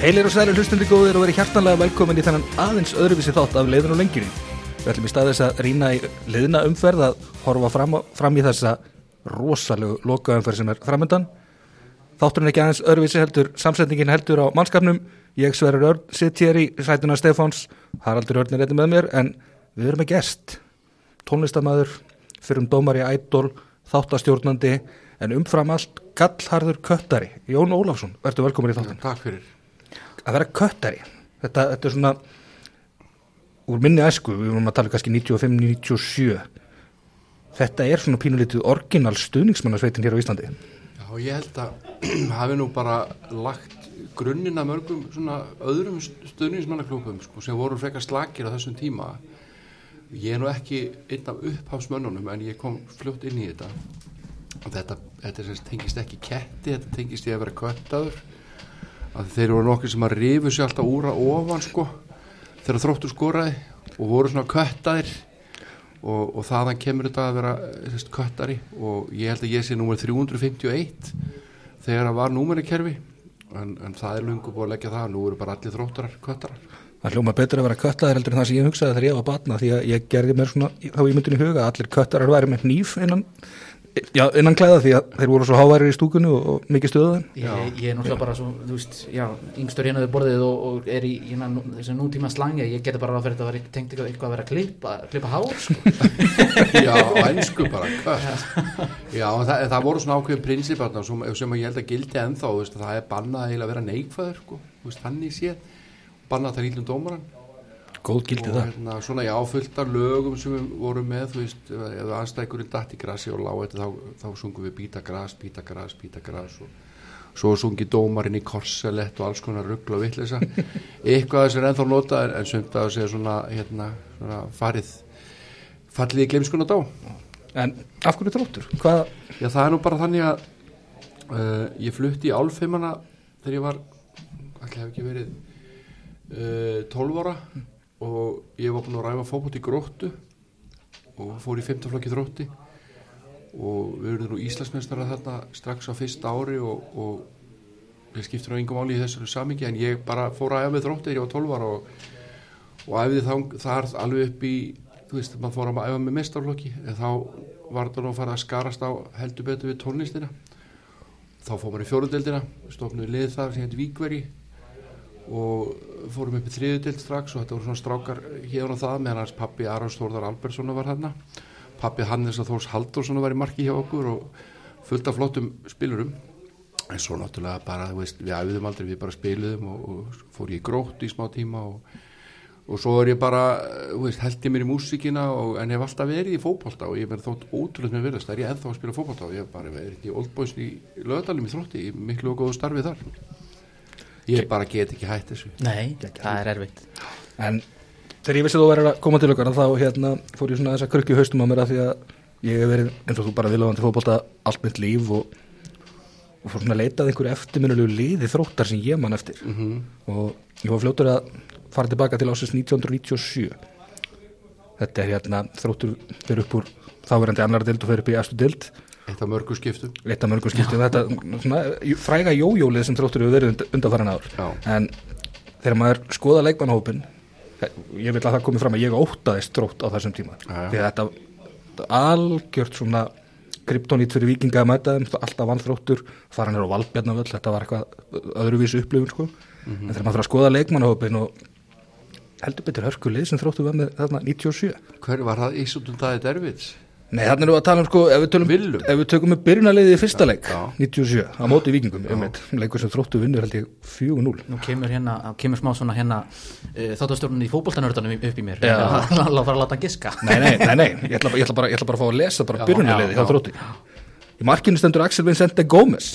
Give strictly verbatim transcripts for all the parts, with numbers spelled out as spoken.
Heilir og sælir hlustendur góðir og verið hjartanlega velkomin í þennan aðeins öðruvísi þátt af leiðin og lengjunni. Við ætlum í stað þess að rýna í liðna umferð að horfa fram, fram í þessa rosalegu lokaumferð sem er framöndan. Þátturinn ekki aðeins öðruvísi heldur, samsetningin heldur á mannskapnum. Ég Sverrir Örn sitt hér í sætuna Stefáns, Haraldur Örn er einnig með mér, en við erum með gest. Tónlistarmaður, fyrrum dómari í Idol, þáttastjórnandi, en umfram allt gallharður köttari. Jón Ólafsson, verður velkomin í þáttinn. Takk fyrir. Að vera köttari, þetta, þetta er svona úr minni æsku, við vorum að tala kannski níutíu og fimm til níutíu og sjö. Þetta er svona pínulítið orginal stuðningsmannasveitin hér á Íslandi. Já, ég held að hafi nú bara lagt grunninn að mörgum svona öðrum stuðningsmannaklúbum sko, sem voru frekar slakir á þessum tíma. Ég er nú ekki einn af upphafsmönnunum en ég kom fljótt inn í þetta. Og þetta, þetta sem tengist ekki ketti, þetta tengist ég að vera köttaður. Að þeir eru nokkur sem að rifu sér alltaf úr að ofan sko, þegar Þróttur skoraði og voru svona köttaðir og, og þaðan kemur þetta að vera sérst, köttari og ég held að ég sé númer þrjú hundruð fimmtíu og eitt þegar það var númerikerfi en, en það er löngu búið að leggja það, nú eru bara allir Þróttarar köttarar. Það hljóma betur að vera köttaðir heldur en það sem ég hugsaði þegar ég var barna því að ég gerði mér svona, þá ég myndi í huga að allir köttarar væri með hníf innan Já, innan klæða því að þeir voru svo háværir í stúkunni og, og mikið stöðuðan. Ég, ég er náttúrulega bara svo, þú veist, já, yngstur hérna við borðið og, og er í hérna þessi nútíma slangi, ég geti bara ráð fyrir þetta að vera tengt eitthvað, eitthvað að vera að klippa, klippa hár, sko. Já, á ensku bara, kött. Já, það, það voru svona ákveðin prinsip sem, sem ég held að gildi ennþá, veist, það er bannað eiginlega að vera neikvæður, sko, veist, þannig séð, bannað það íllum dómaran. Góð gildi það. Hérna, svona já, fullt af lögum sem við vorum með, þú veist, ef anstæðingurinn datt í grasi og lág þetta, þá, þá sungum við býta gras, býta gras, býta gras og svo sungi dómarinn í korselett og alls konar rugl og vitleysa. Eitthvað þess er ennþá notað en sumt að segja svona, hérna, svona farið, fallið í gleymskuna dá. En af hverju Þróttur? Hvað? Já, það er nú bara þannig að uh, ég flutti í Álfheimana þegar ég var, ætli hef ekki verið, uh, tólf ára. Og ég var búinn að ræfa fótbolt í Gróttu og fór í fimmta flokki Þrótti og við erum nú Íslandsmeistarar þarna strax á fyrsta ári og, og ég skipti nú engum máli í þessu samhengi en ég bara fór að æfa með Þrótti þegar ég var tólf ára og, og æfði þá, þar alveg upp í, þú veist, maður fór að æfa með meistaraflokki en þá var þetta nú að fara að skarast á heldur betur við tónlistina. Þá fór maður í fjóruðdeildina, stofnuði lið þar sem heit Víkveri og fórum upp í þriðjudeild strax og þetta voru svona strákar hérna og það meðan hans pappi Arons Þórðar Albertssonar var hérna pappi Hannes og Þórs Halldórssonar var í marki hjá okkur og fullt af flottum spilurum en svo náttúrulega bara, þú veist, við æfðum aldrei við bara spiluðum og, og fór ég í Gróttu í smá tíma og, og svo er ég bara, þú veist, held ég mér í músíkina og, en hef alltaf verið í fótbolta og ég er þótt ótrúlega með virðast, það er ég ennþá að spila fótbolta og ég hef bara verið í Old Boys í Laugardalnum í Þrótti, í miklu og góðu starfi þar. Ég bara get ekki hætt þessu. Nei, það er erfitt. En þegar ég vissi þú verið að koma til okkar þá hérna fór ég svona þess að krukki í haustum á mér að því að ég hef verið eins og þú bara viðlóðandi fótbolta allt mitt líf og, og fór svona að leitað einhverju eftirminnulegu liði Þróttar sem ég man eftir Mm-hmm. og ég var fljótur að fara tilbaka til ásins nítján hundruð níutíu og sjö. Þetta er hérna Þróttur fyrir upp úr þáverandi annarri deild og fyrir upp í efstu deild. Eitt af mörgum skiptum. Eitt af mörgum skiptum, þetta svona, fræga jójólið sem Þróttur hefur verið undanfarin ár. Já. En þegar maður skoða leikmannahópinn, ég vil að það komi fram að ég óttaðist Þrótt á þessum tíma. Já, já. Því að þetta, þetta algjört svona kryptonít fyrir Víkinga að mæta þeim, alltaf vann Þróttur, fara hann er á Valbjarnarvöll, þetta var eitthvað öðruvísu upplifun sko. Mm-hmm. En þegar maður fyrir að skoða leikmannahópinn og heldur betur hörkulið sem Þróttur var með þarna níutíu og sjö. Hver var það Ísundum Daði Dervits? Nei, þarna erum við að tala um sko, ef við, tölum, ef við tökum með byrjunarliðið í fyrsta leik, já. níutíu og sjö, á móti Víkingum, um eitt, leikur sem Þróttur vinnur held ég fjögur núll. Nú kemur hérna, kemur smá svona hérna uh, þáttastjórnun í fótboltanördanum upp í mér, það var að láta giska. Nei, nei, nei, nei, ég ætla, ég ætla bara, ég ætla bara að fá að lesa bara byrjunarliðið hjá Þrótti. Í markinu stendur Axel Vincente Gómez,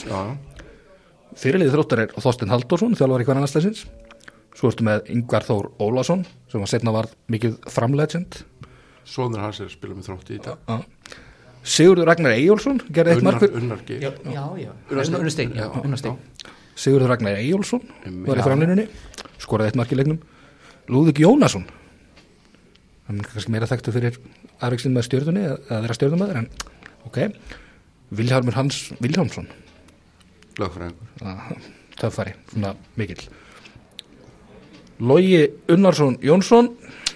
fyrirliðið Þróttar er Þorsteinn Halldórsson, þjálfari Kvennalagsliðsins, svo ertu með Ingvar Þór Ólafsson, sem var seinna var mikið framlegend. Sonur hans er að spila með Þrótti í dag. Sigurður Ragnar Eyjólfsson gerði eitt mark. Unnar G. Já, já, já. Unnarsteig, já, Unnarsteig. Sigurður Ragnar Eyjólfsson var í framlínunni, skoraði eitt mark í leiknum. Lúðvík Jónasson. Hann er kannski meira þekktur fyrir aðreiksinn með stjörnunni eða vera stjörnumæður, en ok. Vilhjálmur Hans Vilhjálmsson. Lögfræðingur. Töffari, svona mikill. Logi Unnarsson Jónsson,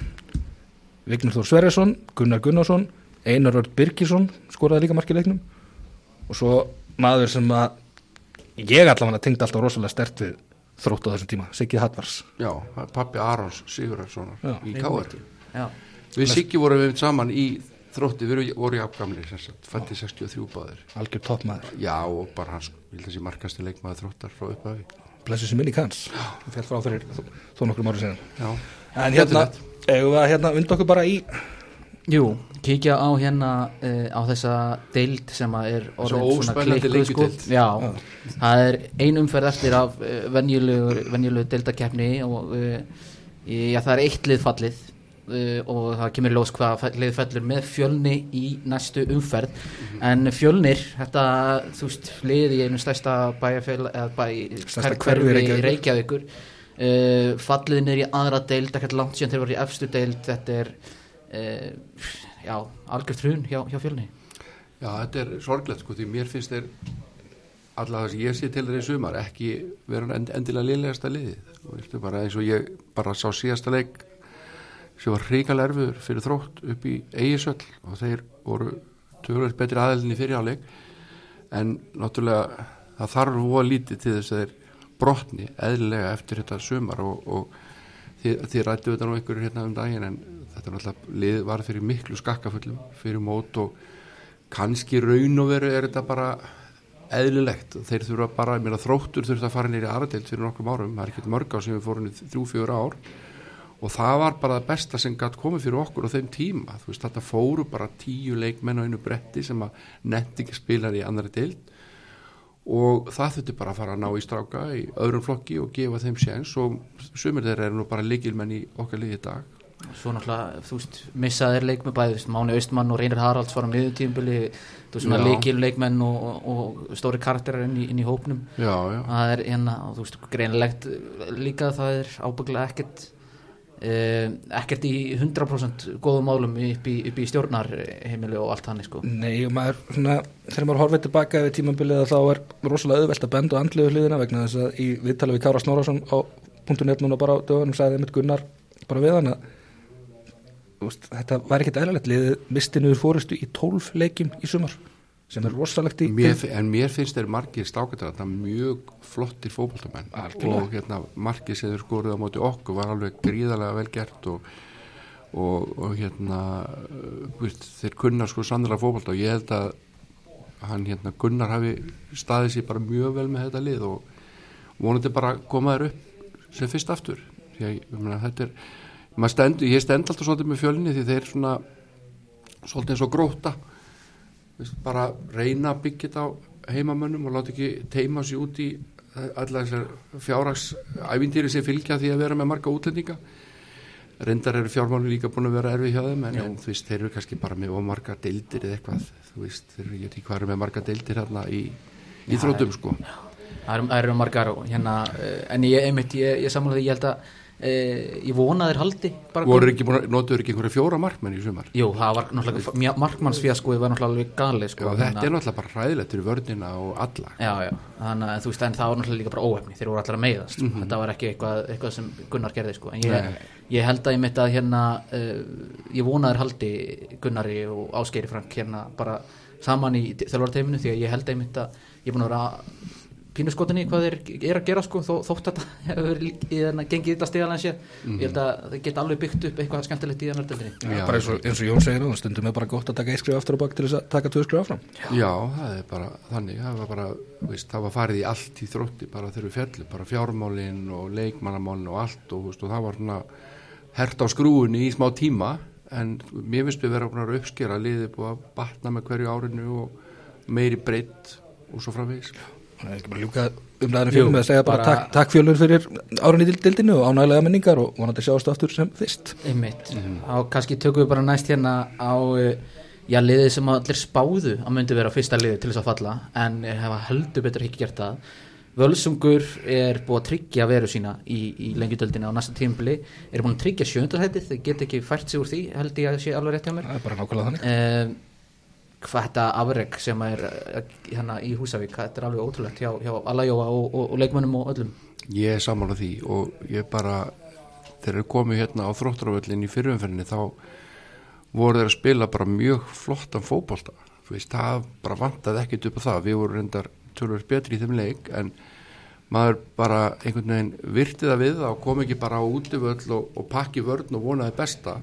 Vignir Þór Sverrisson, Gunnar Gunnarsson, Einar Örn Birgisson skoraði líka mark í leiknum og svo maður sem að ég allavega tengdi alltaf rosalega sterkt við Þrótt á þessum tíma, Siggi Hatvars. Já, pappi Arons Sigurðarssonar í K R. Já. Við Siggi vorum við saman í Þrótti, við vorum í afgamlir, fætti sextíu og þrjú báðir. Algjör toppmaður. Já, og bara hans, vil þessi markasti leikmaður Þróttar frá upphafi. Blessu sem minni kanns, það fjall frá fyrir þó nokkrum árum síðan. Já. En hérna, eigum við að hérna vinda okkur bara í... Jú, kíkja á hérna uh, á þessa deild sem að er orðin svona klikkuð sko. Já, Já, það er ein umferð eftir af uh, venjulegu, venjulegu deildakeppni og uh, já, það er eitt lið fallið uh, og það kemur ljós hvað lið fellur með Fjölni í næstu umferð mm-hmm. en Fjölnir, þetta, þú veist, lið í einu stærsta bæjarfél eða bæ, hverfi Reykjavíkur uh, fallið niður í aðra deild, ekkert langt síðan þeir voru í efstu deild, þetta er Uh, já, algjört hrun hjá, hjá Fjölni. Já, þetta er sorglegt sko, því mér finnst þeir allavega sem ég sé til þeir í sumar ekki vera end, endilega liðlegasta liðið og veistu bara eins og ég bara sá síðasta leik sem var hrikalega erfiður fyrir Þrótt upp í Egilshöll og þeir voru töluvert betri aðeldinni fyrir áleik en náttúrulega það þarf voða lítið til þess að þeir brotni eðlilega eftir þetta sumar og, og þið, þið rættu þetta nú einhverjur hérna um daginn en þetta er náttúrulega lið var fyrir miklu skakkafullum fyrir mót og kannski raun og veru er þetta bara eðlilegt. Þeir þurfa bara, ég meina Þróttur þurfti að fara nýri aðradeild fyrir nokkrum árum, það er ekkert mörg á sem við fórum í þrjú, fjögur ár og það var bara það besta sem gat komið fyrir okkur á þeim tíma. Þú veist, þetta fóru bara tíu leikmenn á einu bretti sem að nefnt ekki spilar í annari deild og það þurfti bara að fara að ná í stráka í öðrum flokki og gefa þeim séns og sumir þeirra eru nú bara lykilmenn í okkar liði í dag. Svo náttúrulega, þú veist, missaðir leikmenn bæði, Máni Austmann og Reynir Haralds var á miðjutímabili, þú veist, svona leikil leikmenn og, og, og stóri karakterar inn í, inn í hópnum. Já, já. Það er hérna, þú veist, greinilegt líka það er ábygglega ekkert eh, ekkert í hundrað prósent góðum málum upp í, upp í stjórnarheimili og allt þannig, sko. Nei, og maður, svona, þegar maður horfið tilbaka yfir tímabilið þá er rosalega auðvelt að benda á andlegu hliðina vegna þess að í viðtali við Kára Snorrason á punktur net núna bara á dögunum sagði einmitt Gunnar bara við hann að Úst, þetta var ekkert eðlilegt liðið misti niður fórustu í tólf leikjum í sumar sem er rosalegt í mér, en mér finnst þeir margir stákættar þetta mjög flottir fótboltamenn og hérna margir sem þeir skoruð á móti okkur var alveg gríðarlega vel gert og, og, og hérna veist, þeir kunna sko sannlega fótbolta og ég held að hann hérna Gunnar hafi staðið sér bara mjög vel með þetta lið og vonandi bara koma þeir upp sem fyrst aftur því að ég meina þetta er Stend, ég stend alltaf svolítið með Fjölni því þeir svona svolítið eins og Gróta bara reyna að byggja þetta á heimamönnum og láta ekki teima sig út í alla þessar fjárhagsævintýri sem fylgja því að vera með marga útlendinga reyndar eru fjármálin líka búin að vera erfið hjá þeim en, en þú veist, þeir eru kannski bara með marga deildir eða eitthvað, þú veist, þeir eru ekki hvað eru með marga deildir hérna í íþróttum sko. Það eru margar hérna, en ég einmitt, ég, ég sammála því, ég held að Eh, ég vona þeir haldi voru ekki búin að notuður ekki einhverja fjóra markmenn í sumar jú, það var náttúrulega markmannsfjaskóið var náttúrulega alveg gali sko, já, þetta er náttúrulega bara hræðilegt fyrir vörnina og alla já, já, þannig að þú veist en það var náttúrulega líka bara óefni þeir voru allar að meiðast, mm -hmm. þetta var ekki eitthvað, eitthvað sem Gunnar gerði sko, en ég, ég held að ég mitt að hérna uh, ég vona þeir haldi Gunnari og Ásgeiri Frank hérna bara saman í þjálfarteyminu því að ég held að ég mitt að ég er búin að vera pínuskotinni hvað þeir er að gera sko þó, þótt að þetta hefur gengið þetta stigalega sér mm-hmm. ég held að það geta alveg byggt upp eitthvað skemmtilegt í þannig deildinni. Já, bara eins og, eins og Jón segir það stundum er bara gott að taka eitt skrif aftur og bak til þess að taka tvö skrif áfram. Já, Já það er bara þannig, það var bara veist, það var farið í allt í Þrótti bara þegar við fjallu, bara fjármálin og leikmannamálin og allt og, veist, og það var svona hert á skrúunni í smá tíma en mér finnst við vera að uppskera liðið búið að batna með hverju árinu og meiri breidd og svo framvegis. Það er ekki bara ljúka umræðinu Fjölnir með að segja bara, bara takk, takk Fjölnir fyrir árun í dildinu og ánægilega minningar og vonandi sjáast aftur sem fyrst. Einmitt, mm. og kannski tökum við bara næst hérna á já, liðið sem allir spáðu að myndi vera fyrsta liðið til þess að falla en hefa heldur betur ekki gert það. Völsungur er búið að tryggja veru sína í, í lengjudöldinu á næsta tímabili, er búin að tryggja sjöndasætið, þeir get ekki fært sig úr því held ég að sé alveg rétt hjá mér. Það er bara nákvæmlega þannig. Eh, hvað þetta afrek sem er hérna í Húsavík, þetta er alveg ótrúlegt hjá, hjá Allajóa og, og, og leikmönnum og öllum. Ég er sammála því og ég bara þeir eru komið hérna á Þróttarvöllin í fyrrumferðinni þá voru þeir að spila bara mjög flottan fótbolta, þú veist, það bara vantaði ekkert upp á það, við vorum reyndar tölvöld betri í þeim leik en maður bara einhvern veginn virti það við og kom ekki bara á útivöll og, og pakki vörn og vonaði besta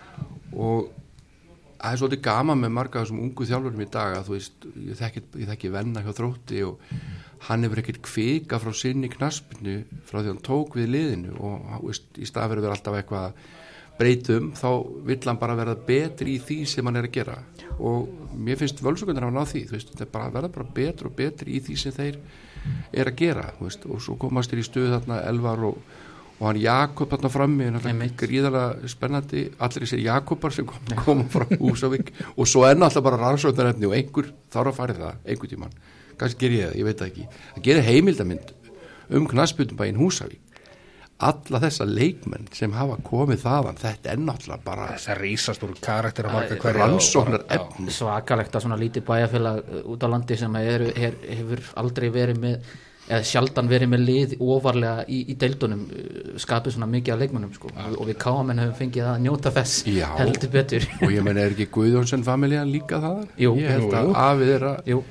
og það er svolítið gaman með marga þessum ungu þjálfurum í dag að þú veist, ég þekki, ég þekki venna hjá Þrótti og hann hefur ekkert kvika frá sinni knaspinu frá því hann tók við liðinu og veist, í stað fyrir að vera alltaf eitthvað breytum þá vill hann bara verða betri í því sem hann er að gera og mér finnst Völsungarnir hafa náð því, þú veist, þetta bara verða bara betri og betri í því sem þeir er að gera, þú veist, og svo komast þér í stöðu þarna Elvar og, og hann Jakob þarna frammi, gríðarlega spennandi, allir þessir Jakobar sem kom, koma frá Húsavík og svo enn alltaf bara rannsóknarefni og einhver þarf að fara það, einhver tímann kannski ger ég það, ég veit það ekki að gera heimildamind um knattspyrnubæinn Húsavík alla þessa leikmenn sem hafa komið þaðan, þetta er náttúrulega bara þess að rísast úr karakter að marga hverja rannsóknar efni svakalegt að svona lítið bæjarfélag út á landi sem er, er, hefur aldrei verið með eða sjaldan verið með lið ofarlega í, í deildunum skapið svona mikið af leikmennum sko. og, og við káamenn höfum fengið að njóta þess Já, heldur betur og ég menn er ekki Guðjónsson familjan líka það? Jú, ég held jú, að jú. afið er að Jú.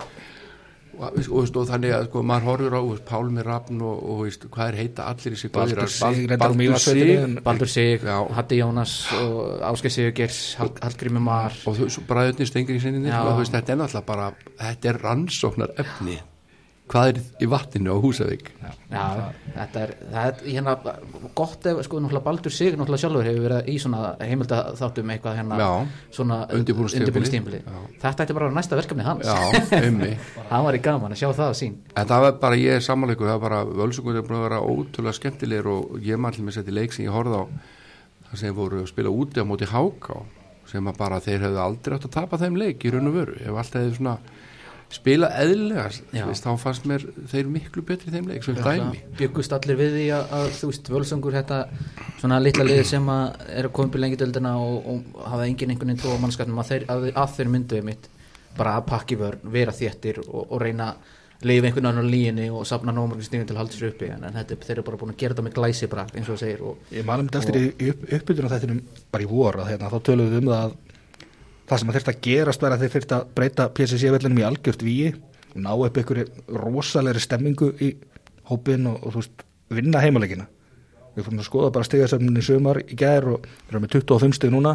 Og, og, og þannig að sko, maður horfur á veist, Pálmi Rafn og, og veist, hvað er heita allir í sig Baldur Sig Baldur Sig Baldur Sig, Hatti Jónas og Ásgeir Sigurgeirs, Hallgrímur Mar og þú, bræðurnir Stengri í sinni þetta er náttúrulega bara, þetta er rannsóknar efni hvað er í vatninu á Húsavík Já, Já þetta er, það er hérna gott ef, sko, náttúrulega Baldur Sig náttúrulega sjálfur hefur verið í svona heimildaþáttum eitthvað hérna, Já, svona undirbúningstímabili þetta ætti bara næsta verkefni hans Já, ummi hann var í gaman að sjá það að sín en það var bara, ég er samanleikur, það var bara Völsungur er búin að vera ótrúlega skemmtilegir og ég maður til með setja leik sem ég horfði á það sem voru að spila úti á móti Háká sem að bara þeir hefðu aldrei átt að tapa þeim leik í raun og veru, ef allt hefði svona spila eðlilega, veist, þá fannst mér þeir miklu betri þeim leik, svona dæmi byggust allir við því að, að þú veist Völsungur þetta svona litla lið sem að er að koma upp í lengjadöldina og, og hafa engin einhvern veginn trú á mannskapnum að þeir, að, að þeir myndu mitt bara að pakki vörn, vera þéttir og, og reyna að lifa einhvern veginn á líginni og safna nómurinn stíðum til að halda sér uppi en, en þetta, þeir eru bara búin að gera þetta með glæsi bara, eins og það segir og, Ég manum þetta eftir í upp, uppbytun á þettinum bara í vor að hérna, þá töluðum við um það að það sem að þurft að gerast var að þeir þurft að breyta P S C-vellinum í algjört vígi og ná upp einhverju rosalegri stemmingu í hópin og, og þú veist, vinna heimaleikina. Við fórum að skoða bara stigasöfnin í sumar í gær og við erum með tuttugu og fimm stig núna,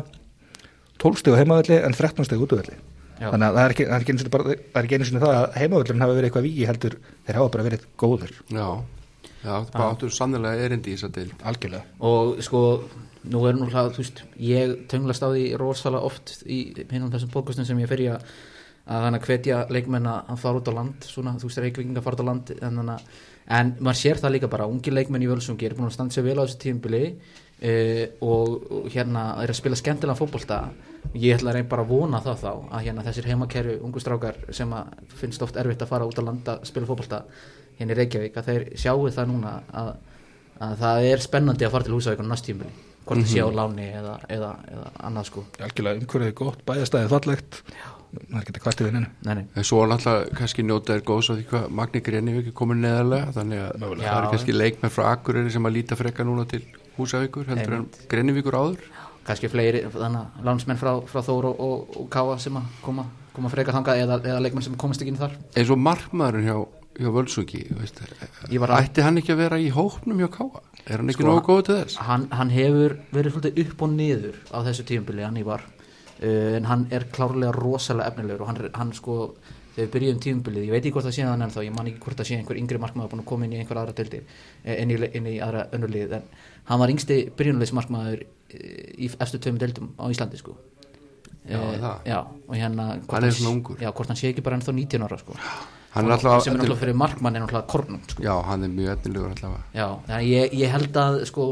tólf stig á heimavelli en þrettán stig útivelli. Þannig að það er ekki, það er ekki einu sinni bara, það er ekki einu sinni það að heimavellin hafa verið eitthvað vígi heldur, þeir hafa bara verið góður. Já, já, það áttur sannlega erindi í þessa deild. Algjörlega. Og sko, nú er nú hlað, þú veist, ég tönglast á því rosalega oft í hinum þessum podcastum sem ég fer í að að þannig að hvetja leikmenn að fara út á land svona, þú veist, Reykvíkinga að fara út á land en, þannig, en maður sér það líka bara ungi leikmenn í Völsungi er búin að standa sér vel á þessu tímabili uh, og, og hérna er að spila skemmtilega fótbolta ég ætla að reyna bara að vona það þá að hérna þessir heimakerfi ungu strákar sem að finnst oft erfitt að fara út á land að spila fótbolta hérna í Reykjavík að þeir sjáu það núna að, að það er spennandi að fara til Húsavík á næst tímabili hvort það mm-hmm. sé á láni eða, eða, eða annað sko Algjörlega umhverfið gott, bæjastæðið fallegt það er ekki að kvartið vinninu en svo náttúrulega kannski njóta er góðs á því hvað Magni Grenivík er komin neðarlega þannig að Já, það er kannski leikmenn frá Akureyri sem að líta frekka núna til Húsavíkur heldur en Grenivíkur áður kannski fleiri þannig að lánsmenn frá, frá Þór og, og, og Káa sem að koma, koma frekka þangað eða, eða leikmenn sem komast ekki inn þar eins og markmaðurinn hjá, hjá Völsungi veist, að, ætti hann ekki að vera í hópnum hjá Káa er hann ekki sko, nógu góð til þess hann, hann hefur verið svolítið upp og niður á þessu tímabili hann í var Uh, en hann er klárlega rosalega efnilegur og hann, hann sko, þegar við byrjuðum tímabilið ég veit ekki hvort það sé hann ennþá, ég man ekki hvort það sé einhver yngri markmaður búin að koma inn í einhver aðra deildi inn í, inn í aðra önnurlið en hann var yngsti byrjunarleis markmaður í eftir tveimur deildum á Íslandi sko Já, uh, það Já, og hérna hann er svona ungur Já, hvort hann sé ekki bara ennþá nítján ára sko hann er alltaf sem er alltaf fyrir markmann er alltaf kornum sko Já, hann er mjög efnilegur allavega Já, þannig ég, ég held að sko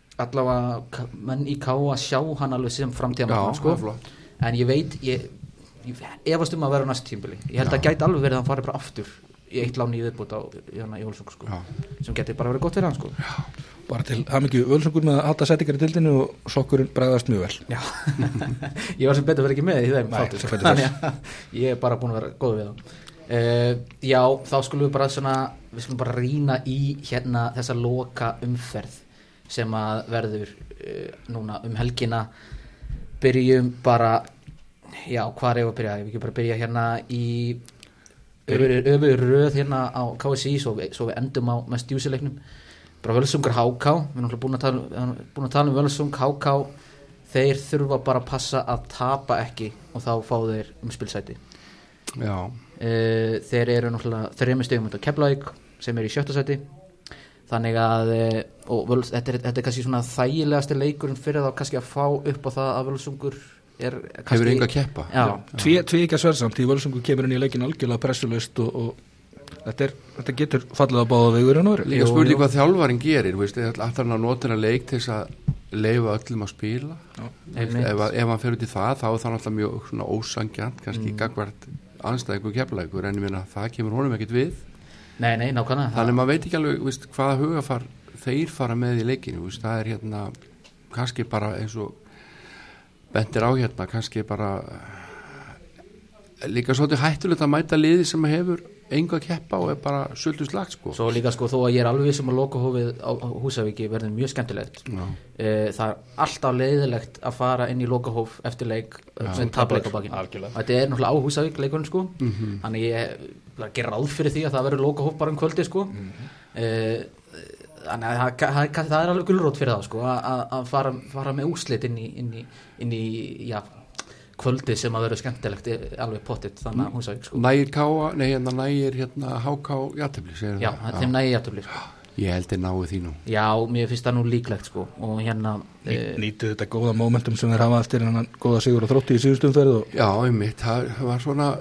allavega menn í K að sjá hann alveg sem framtíðamarkmann sko en ég veit ég, ég efast um að vera næst tímbili ég held Já. Að gæti alveg verið að hann fari bara aftur í eitt láni í viðbútt á í Völsung sko. sem geti bara verið gott fyrir hann sko. bara til hamingju Völsungur með að halda settingar í dildinu og sokkurinn bregðast mjög vel Já. ég var sem betur verið ekki með í þeim Nei, þannig að ég er bara búin að vera góð við það uh, já þá skulum við bara svona við skulum bara rýna í hérna þessa loka umferð sem að verður uh, núna um helgina. Byrjum bara, já, hvað er ég að byrja? Ég vil ekki bara byrja hérna í öfur, öfur röð hérna á K S I svo við, svo við endum á mest djúsileiknum. Bara Völsungur H K, við erum náttúrulega búin að tala, búin að tala um Völsung H K, þeir þurfa bara að passa að tapa ekki og þá fá þeir um spilsæti. Já. Uh, þeir eru náttúrulega þremur stigum undan Keflavík sem er í sjötta sæti, þannig að uh, og völ, þetta, er, þetta er kannski svona þægilegasti leikurinn fyrir þá kannski að fá upp á það að Völsungur er kannski... Hefur enga keppa. Já. Tví, tví ekki að sverðsamt, því Völsungur kemur inn í leikin algjörlega pressulaust og, og Þetta, er, þetta getur fallið að báða vegur en orð. Líka spurning hvað þjálfarinn gerir, veist, alltaf hann að nota hann að leik til þess að leifa öllum að spila. Ef, ef hann fer út í það, þá er það alltaf mjög svona ósangjant, kannski mm. gagvart anstæðingu Keflavíkur, en ég meina það kemur honum ekkert við. Nei, nei, nákvæmlega. Þannig maður veit ekki alveg, veist, hvaða hugafar þeir fara með í leikinu, veist, það er hérna kannski bara eins og bentir á hérna, kannski bara líka svolítið hættulegt að mæta liði sem hefur enga að keppa og er bara sultu slagt sko. Svo líka sko þó að ég er alveg sem að lokahófið á Húsavíki verður mjög skemmtilegt. e, það er alltaf leiðilegt að fara inn í lokahóf eftir leik sem tapleik á bakinu. Þetta er náttúrulega á Húsavík leikurinn sko, mm-hmm. þannig ég ger ráð fyrir því að það verður lokahóf bara um kvöldi sko. mm-hmm. e, þannig að það, það, það er alveg gulrót fyrir það sko að, að fara, fara með úrslit inn í, inn í, inn í já kvöldi sem að vera skemmtilegt alveg pottitt þannig að Húsavík sko. Nægir Káa, nei hérna nægir hérna H K jafntefli, segir Já, það. þeim nægir jafntefli sko. Ég held þið náðu því nú. Já, mér finnst það nú líklegt sko og hérna Ný, e... Nýtu þetta góða momentum sem þeir hafa eftir hennan góða sigur og Þrótti í síðustum ferð og... Já, einmitt, það var svona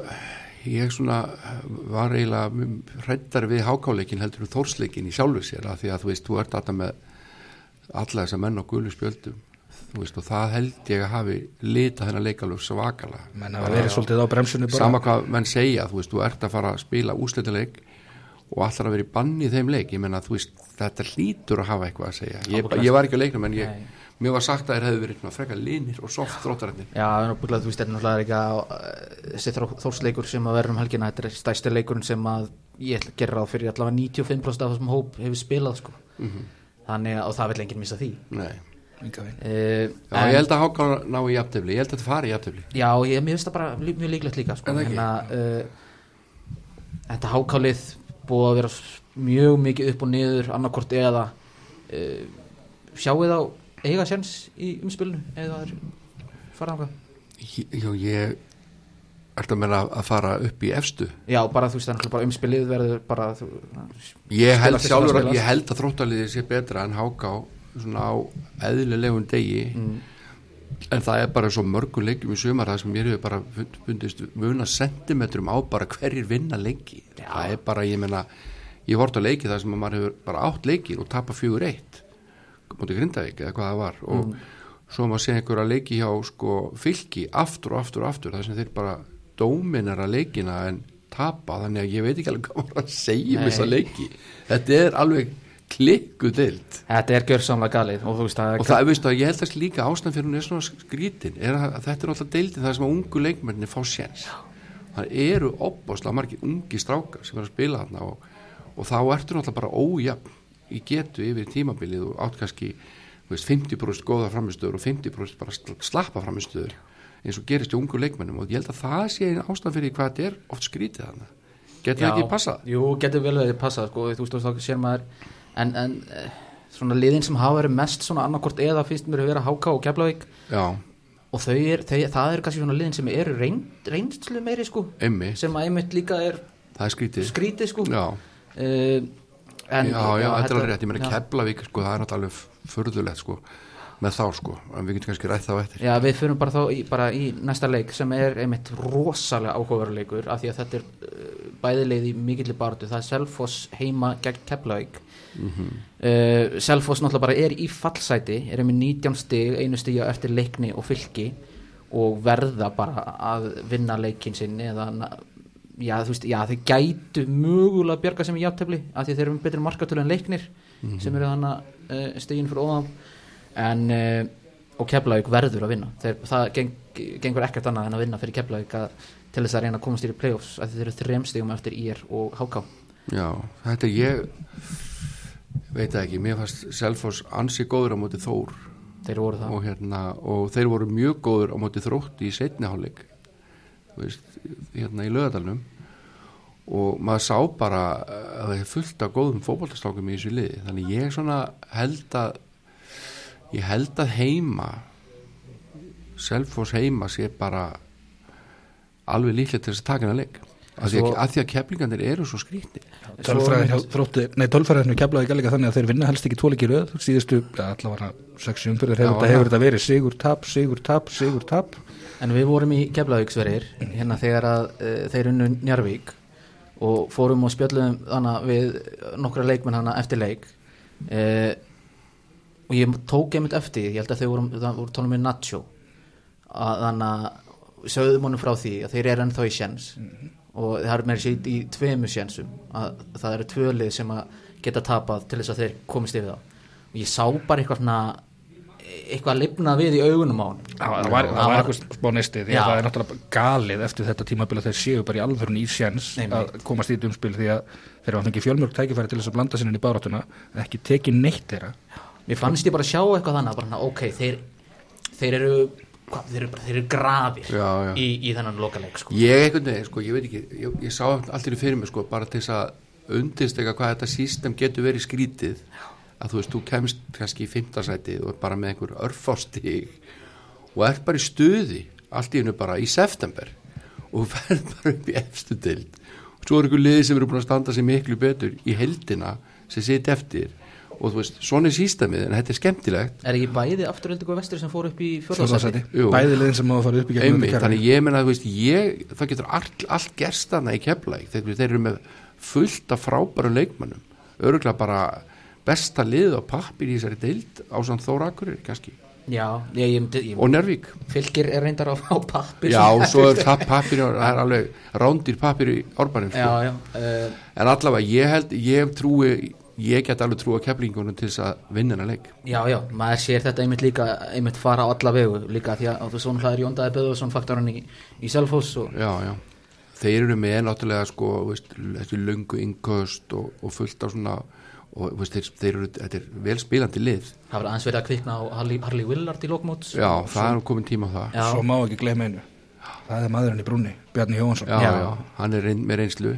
ég svona var eiginlega hræddari við H K-leikin heldur um Þórsleikin í sjálfu sér að því að þú veist, þú ert alltaf með alla þessa menn á gulu spjöldum þú veist og það held ég að hafi litað þennan leikalöf svakalega. Menn hafa verið svolítið á bremsunni bara. Sama hvað menn segja, þú veist, þú ert að fara að spila úrslitaleik og allar að vera í banni í þeim leik, ég menna, þú veist, þetta hlýtur að hafa eitthvað að segja. Ég, ég var ekki að leikna, menn ég, mér var sagt að þeir hefði verið frekar linir og soft þróttararnir. Já, en þú veist, þetta er náttúrulega ekki að þessi Þórsleikur sem að verður um helgina, þetta er stærsti leikurinn sem að ég gerir ráð fyrir allavega níutíu og fimm prósent af þessum hóp hefur spilað, sko. Mm-hmm. Þannig að það vill enginn missa því. Nei. Uh, já, ég held að H K ná í jafntefli, ég held að þetta fari í jafntefli. Já, ég, mér finnst það bara mjög líklegt líka sko. En að uh, þetta H K-lið búið að vera mjög mikið upp og niður annarkort eða uh, sjáu þá eiga sjans í umspilinu eða það er fara ákvað. Já, ég ert að meina að fara upp í efstu. Já, bara þú veist það bara umspilið verður bara þú, ég held sjálfur að ég held að Þróttaliðið sé betra en H K svona á eðlilegum degi mm. en það er bara svo mörgum leikjum í sumar það sem mér hefur bara fundist muna sentimetrum á bara hverjir vinna leiki. Já. Það er bara, ég meina ég hort á leiki það sem maður hefur bara átt leikir og tapa fjögur eitt mútið Grindavík eða hvað það var og mm. svo maður sé einhverja leiki hjá sko Fylki aftur og aftur og aftur það sem þeir bara dóminera leikina en tapa þannig að ég veit ekki alveg hvað maður að segja um þessa leiki. Þetta er alveg klikku deild. Þetta er gjörsamlega galið og þú veist að og það, veistu að ég held að líka ástæðan fyrir hún er svona skrítin er að þetta er alltaf deildin það sem að ungu leikmennir fá séns. Það eru opbáslega margir ungi strákar sem er að spila þarna og, og þá ertu náttúrulega bara ójafn í getu yfir tímabilið og átt kannski veist, fimmtíu prósent góða framistöður og fimmtíu prósent bara slappa framistöður eins og gerist í ungu leikmennum og ég held að það sé ástæðan fyrir hvað þetta er oft skrítið þarna. Getur það ekki passað? Jú, getur vel verið passað sko, þú veist þá sér maður en, en svona liðin sem hafa verið mest svona annarkort eða finnst mér að vera H K og Keflavík já. Og þau er, þau, það er kannski svona liðin sem eru reynd, reynslu meiri sko Einmi. Sem að einmitt líka er það er skrítið, skrítið sko já. Uh, en, já, já, þetta er alveg rétt, ég meina Keflavík sko, það er náttúrulega furðulegt sko með þá sko, en við getum kannski rætt þá eftir. Já, við förum bara þá í, bara í næsta leik sem er einmitt rosalega áhugaverðleikur af því að þetta er uh, bæðileið í mikilli baráttu, það er Selfoss heima gegn Keflavík. Mm-hmm. uh, Selfoss náttúrulega bara er í fallsæti, er með nítján stig, einu stig eftir Leikni og Fylki og verða bara að vinna leikinn sinn eða já, þú veist, já, þeir gætu mögulega bjarga sem í jafntefli af því þeir eru betri markatölu en Leiknir mm-hmm. sem eru þannig uh, stigin fyrir ofan en uh, og Keflavík verður að vinna þeir, það geng, gengur ekkert annað en að vinna fyrir Keflavík að, til þess að reyna að komast í playoffs að þeir eru þrem stigum eftir I R og H K. Já, þetta er ég veit það ekki, mér fannst Selfoss ansi góður á móti Þór þeir voru það og, hérna, og þeir voru mjög góður á móti Þrótti í seinni hálfleik hérna í Laugardalnum og maður sá bara að það er fullt af góðum fótboltastákum í þessu liði, þannig ég svona held að ég held að heima Selfoss heima sé bara alveg líklega til þess að taka hennar leik að því að, að, að keflingarnir eru svo skrýtni tölfræðinu keflaði ekki þannig að þeir vinna helst ekki tvoleiki röð síðustu, ja, allavega sex umferðir hefur þetta hefur þetta verið sigur tap, sigur tap, sigur tap en við vorum í Keflavíksverðir hérna þegar að uh, þeir unnu Njarðvík og fórum og spjöllum þannig við nokkra leikmenn hana eftir leik uh, og ég tók einmitt eftir, ég held að þau voru, voru tónum með Nacho að þannig að sögðum honum frá því að þeir eru ennþá í sjens mm-hmm. og það er meira sér í tveimu sjensum að það eru tvölið sem að geta tapað til þess að þeir komist yfir þá og ég sá bara eitthvað svona eitthvað að lifna við í augunum á hann það var, var, var eitthvað spá neisti því að það er náttúrulega galið eftir þetta tímabil að þeir séu bara í alvörun í sjens að komast í þetta umspil því að þeir eru ekki fjölmörg tækifæri til þess að blanda sinni í baráttuna ekki tekið neitt þeirra mér fannst ég bara að sjá eitthvað þannig bara, ok, þeir, þeir eru Hvað, þeir, eru bara, þeir eru grafir já, já. Í, í þennan lokaleik sko. ég einhvern veginn, sko, ég veit ekki ég, ég sá allt í fyrir mig sko, bara til þess að undirsteka hvað þetta system getur verið skrítið að þú veist, þú kemst kannski í fimmta sæti og er bara með einhver örfástig og ert bara í stuði allt í hennu bara í september og ferð bara upp í efstu deild og svo er einhver liði sem eru búin að standa sig miklu betur í heildina sem sitt eftir og þú veist, svona er sístemið en þetta er skemmtilegt er ekki bæði afturöldu og vestur sem fór upp í fjórðasæti bæði liðin sem má fara upp í Einmitt, þannig ég menna að það getur allt, allt gerst þarna í Keflavík þeir, þeir eru með fullt af frábærum leikmannum öruglega bara besta lið á pappir í þessari deild á samt Þór Akureyri kannski já, ég, ég, ég, og Njarðvík Fylkir er reyndar á, á pappir já, og svo er það pappir það er alveg rándir pappir í Árbænum sko. já, já, uh, en allavega ég held, ég trúi ég get alveg trú á Keflingunum til þess að vinna hennar leik já, já, maður sér þetta einmitt líka einmitt fara á alla vegu líka því að þú svona hlaðir Jóndaði Böðvarsson faktorinn í, í Selfoss og... já, já, þeir eru með náttúrulega sko, veist, þessi löngu innköst og, og fullt á svona og veist, þeir, þeir eru, þetta er vel spilandi lið það var aðeins verið að kvikna á Harley, Harley Willard í lokmóts já, það er komin tíma á það já. Svo má ekki gleyma einu það er maðurinn í brúnni, Bjarni Jóhansson já, já, já. Hann er reyn, með reynslu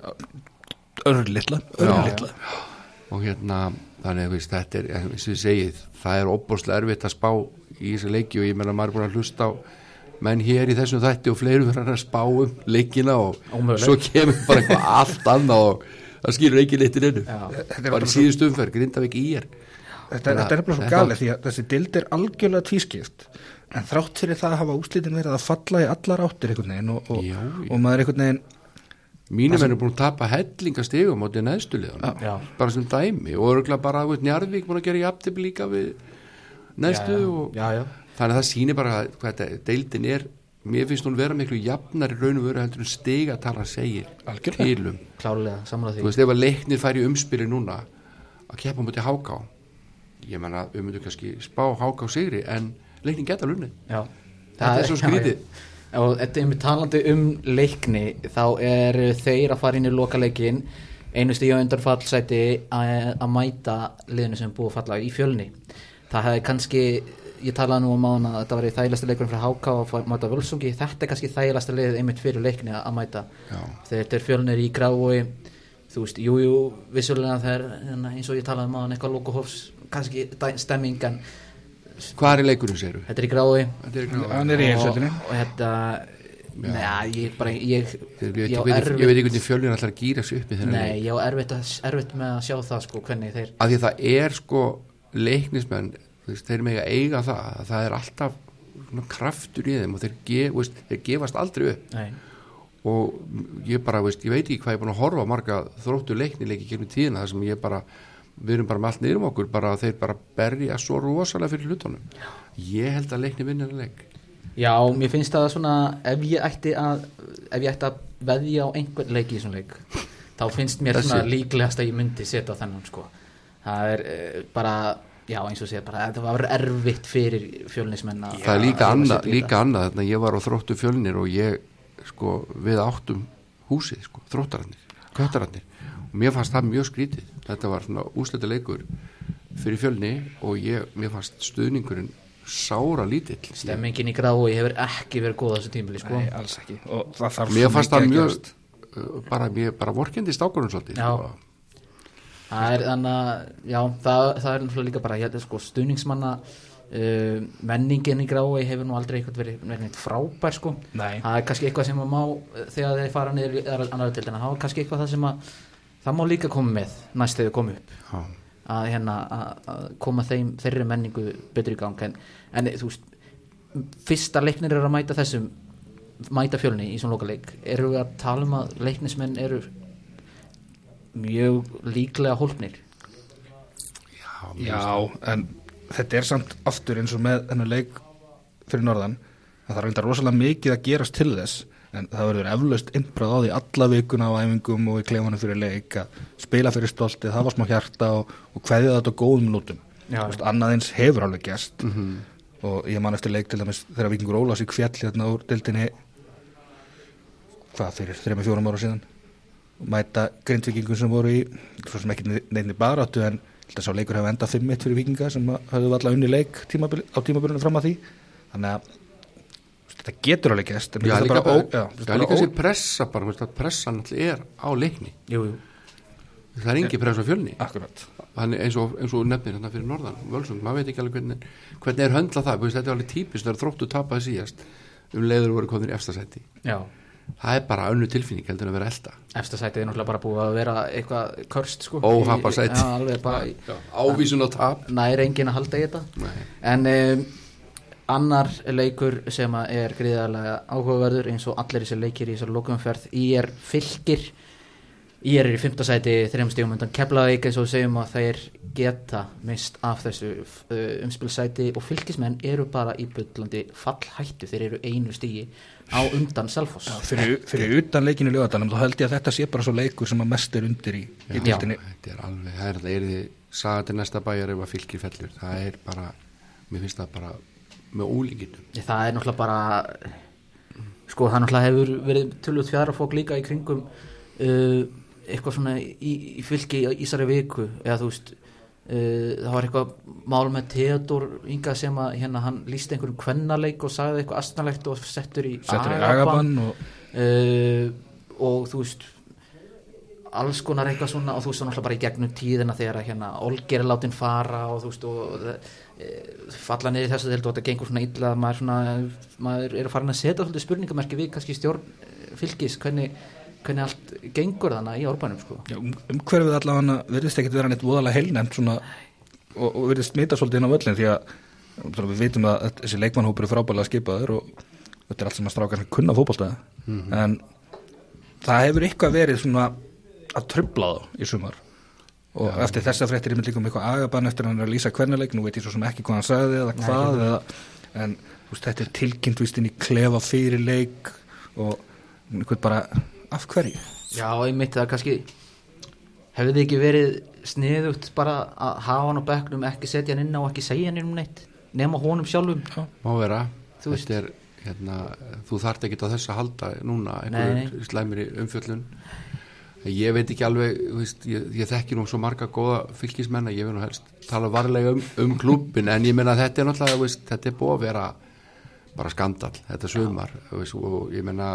örlitla, örlitla og hérna, þannig að veist, þetta er, eins og ég segið, það er óbúrslega erfitt að spá í þessu leiki og ég meina maður er búin að hlusta á menn hér í þessum þætti og fleiru fyrir að spá um leikina og Ómöguleg. Svo kemur bara eitthvað allt annað og það skilur ekki neitt í neinu bara í síðustu umferð, Grindavík í er Þetta, þetta er bara svo galið því að þessi dild er algjörlega tvískipt en þrátt fyrir það hafa úrslitin verið að falla í allar áttir einhvern veginn og, og, já, og maður einhvern veginn mínum er búin að tapa hellingastegum á því neðstuliðan bara sem dæmi og örgulega bara veit, Njarðvík búin að gera jafntefli líka við neðstu já, já. Og já, já. Þannig að það sýnir bara hvað þetta deildin er mér finnst hún vera miklu jafnari raun og veru heldur en stiga tala segir tilum klárlega, sammála því þú veist ef að Leiknir færi umspili núna að keppa mútið H K ég menna við myndum kannski spá H K sigri en Leiknir geta lunni þetta er svo skrítið og þetta er með talandi um Leikni þá er þeir að fara inn í lokaleikin einu stíu undan fallsæti að mæta liðinu sem búið að falla í Fjölni það hefði kannski ég talaði nú um áðan að þetta var í þægilegasta leikurinn fyrir H K að mæta Völsungi þetta er kannski þægilegasta lið einmitt fyrir Leikni að mæta þegar þetta er Fjölnir í Grávói þú veist, jújú jú, vissulega það er eins og ég talaði um áðan eitthvað lokuhófs kannski stemming en hvað er leikurinn séru? Þetta er í Grái hann er í einsöldinni og þetta neða, ég bara ég, ég, ég, ég veit ekki hvernig Fjölnir ætlar að gýra sig upp í þennan nei, ég á erfitt, erfitt með að sjá það sko, hvernig þeir af því að það er sko leiknismenn þeir mega eiga það það er alltaf kraftur í þeim og þeir, gef, veist, þeir gefast aldrei upp nei. Og ég bara veist, ég veit ekki hvað ég er búin að horfa marga þróttu leiknileiki gegnum tíðina þar sem ég bara við erum bara með allt niður um okkur bara þeir bara berja svo rosalega fyrir hlutunum ég held að Leiknir vinna leik já, mér finnst það svona ef ég ætti að ef ég ætti að veðja á einhvern leik í svona leik þá finnst mér Þessi. Svona líklegast að ég myndi setja þennan sko það er uh, bara já eins og segja bara þetta var erfitt fyrir Fjölnismenn að það er líka annað líka annað þannig að ég var á þróttu Fjölnir og ég sko við áttum húsið sko þróttararnir, köttararnir mér fannst það mjög skrítið, þetta var svona úrslita leikur fyrir Fjölni og ég, mér fannst stuðningurinn sára lítill. Stemmingin í Grái hefur ekki verið góð á þessu tímabili sko. Nei, alls ekki og það þarf mér fannst það mjög uh, bara, mér bara vorkendi stákurinn svolítið já, sko. það er þannig að já, það, það er náttúrulega líka bara ég, sko, stuðningsmanna uh, menningin í Grái hefur nú aldrei eitthvað verið, verið frábær sko. Það er kannski eitthvað sem að má þegar þeir fara niður í annar deildina, það er kannski eitthvað það sem að það má líka koma með næst þegar þau koma upp já. Að, hérna, að, að koma þeim þeirri menningu betur í gang en, en þú veist fyrsta leiknir eru að mæta þessum mæta Fjölni í svona lokaleik eru við að tala um að leiknismenn eru mjög líklega hólpnir Já, Já en þetta er samt aftur eins og með þennan leik fyrir norðan að það er reyndar rosalega mikið að gerast til þess en það verður eflaust innbráð á því alla vikuna á æfingum og í klefanum fyrir leik að spila fyrir stoltið, hafa smá hjarta og, og kveðja þetta á góðum lútum annað eins hefur alveg gerst mm -hmm. og ég man eftir leik til dæmis þegar Víkingur Ólafs í kfjalli hérna úr deildinni hvað fyrir þremur fjórum ára síðan mæta Grindvíkingum sem voru í svo sem ekki neinni baráttu en þetta sá leikur hefur endað fimm eitt fyrir Víkinga sem hafðu alla unni leik tímabil, á tímabilinu fram að því þannig að þetta getur alveg gæst Já, líka bara, ó, já, það er líka sér pressa bara, veist, pressan allir er á leikni jú, jú. það er engi pressa á Fjölni Akkurat eins og, eins og nefnir hérna fyrir norðan Völsung, maður veit ekki alveg hvernig, hvernig er höndla það veist, þetta er alveg típist, það er Þróttur tapaði síðast um leiður voru komin í efsta sæti já. Það er bara önnu tilfinning heldur að vera elda efsta sætið er náttúrulega bara búið að vera eitthvað körst sko óhapa sæti ávísun á tap nær engin að halda í þetta Nei. en um, annar leikur sem er gríðarlega áhugaverður eins og allir þessar leikir í þessar lokumferð í er Fylkir í er í fimmta sæti þrem stigum undan Keflavík eins og segjum að þeir geta mist af þessu uh, umspilsæti og Fylkismenn eru bara í bullandi fallhættu, þeir eru einu stigi á undan Selfoss Já, fyrir, fyrir utan leikinu í Laugardalnum þá held ég að þetta sé bara svo leikur sem að mest er undir í, í dildinni þetta er alveg, það er það er því saga til næsta bæjar ef að Fylkir fellur það er bara, mér finnst það bara með ólíkinum það er náttúrulega bara sko það náttúrulega hefur verið tölvöld fjadrafók líka í kringum uh, eitthvað svona í, í Fylki í þessari viku eða þú veist uh, það var eitthvað mál með Theodor Inga sem að hérna hann lísti einhverjum kvennaleik og sagði eitthvað astnalegt og settur í agabann og, uh, og þú veist alls konar eitthvað svona og þú veist náttúrulega bara í gegnum tíðina þegar hérna Olger er látin fara og þú veist og e, falla niður í þessu deild og þetta gengur svona illa maður, svona, maður er að fara að setja svolítið spurningamerki við kannski stjórn Fylkis hvernig, hvernig allt gengur þannig í Árbænum sko. Já, um, umhverfið allavega verðist ekkert vera neitt voðalega heilnæmt svona og, og verðist smita svolítið inn á völlin því að svona, við vitum að þessi leikmannhópur er frábælega skipaður og þetta er allt sem að strákar sem kunna fótbolta mm -hmm. en það hefur eitthvað verið svona að trubla þá í sumar og ja, eftir þessa fréttir ég mynd líka um eitthvað agabann eftir hann að lýsa hvernig nú veit ég svo sem ekki hvað hann sagði eða hvað Nei, eða, en veist, þetta er tilkynnt víst inn í klefa fyrir leik og einhvern bara af hverju Já, ég mitt það kannski hefði þið ekki verið sniðugt bara að hafa hann á bekknum ekki setja hann inn á og ekki segja hann inn um neitt nema honum sjálfum Já. Má vera, þú þetta er hérna, þú þarft ekki á þess að halda núna einhverjum slæmir í umfjöllun ég veit ekki alveg veist, ég, ég þekki nú svo marga góða Fylkismenn að ég vil nú helst tala varlega um, um klubbin en ég menna þetta er náttúrulega veist, þetta er búið að vera bara skandal þetta sumar veist, og ég menna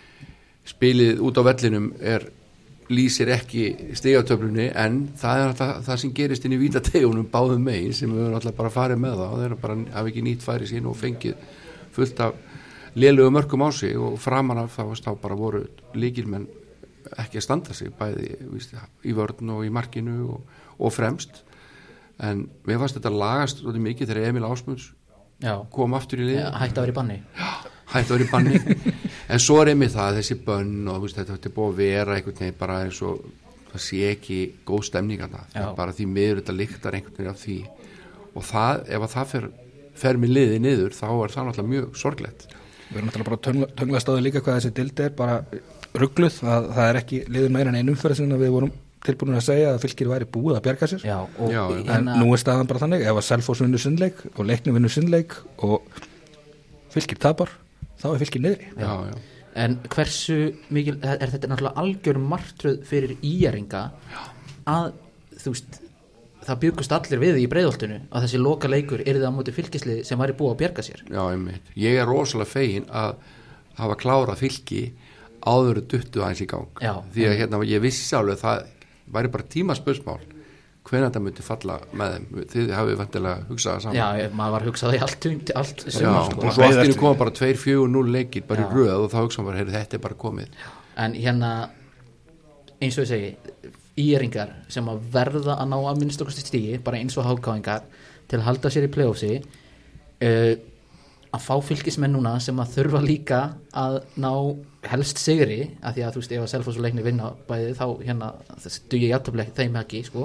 spilið út á vellinum er lýsir ekki stigatöflunni en það er alltaf það sem gerist inn í vítategunum báðum megin sem við höfum alltaf bara farið með það og þeir bara hafa ekki nýtt færi sín og fengið fullt af lélugum mörkum á sig og framan af þá, þá bara voru lykilmenn ekki að standa sig bæði víst, í vörn og í markinu og, og fremst en mér fannst þetta lagast mikið þegar Emil Ásmunds Já. kom aftur í lið ja, hætti að vera í banni Já, hætti að vera í banni en svo er einmitt það þessi bönn og víst, þetta er búið að vera einhvern veginn bara eins og það sé ekki góð stemning að það bara því miður þetta lyktar einhvern veginn af því og það, ef að það fer, fer með liði niður þá er það náttúrulega mjög sorglegt Við erum náttúrulega bara töngla, töngla stáðu líka hvað þessi dildi er bara ruggluð að það er ekki liður meira en einu umferð sem við vorum tilbúin að segja að Fylkir væri búið að bjarga sér já, og já, en hérna, nú er staðan bara þannig ef að Selfoss vinnur sinnleik og Leiknir vinnur sinnleik og Fylkir tapar þá er Fylkir niðri já, já. En hversu mikil, er þetta náttúrulega algjör martröð fyrir íjaringa að, þú veist, það byggust allir við í Breiðholtinu að þessi loka leikur yrði á móti Fylkisliði sem væri búið að bjarga sér. Já, einmitt. Ég er rosalega fegin að hafa klárað Fylki áður duttu aðeins í gang. Já, því að hérna, ég vissi alveg það væri bara tímaspursmál hvenær það myndi falla með þeim. Þið hafið vantilega hugsað það saman. Já, maður var hugsað í allt, allt Já, sumar, sko. og svo allt inni koma bara tveir fjögur núll leikir bara Já. Í röð og þá hugsaðum bara, heyrðu, þetta er bara komið. En hérna, eins og ég segi, íringar sem að verða að ná að minnst okkur stígi, bara eins og hákáingar til að halda sér í play-offsi, uh, að fá Fylkismenn núna sem að þurfa líka að ná helst sigri, af því að þú veist, ef að Selfoss og Leiknir vinna bæði, þá hérna þess dugi jafntefli þeim ekki, sko.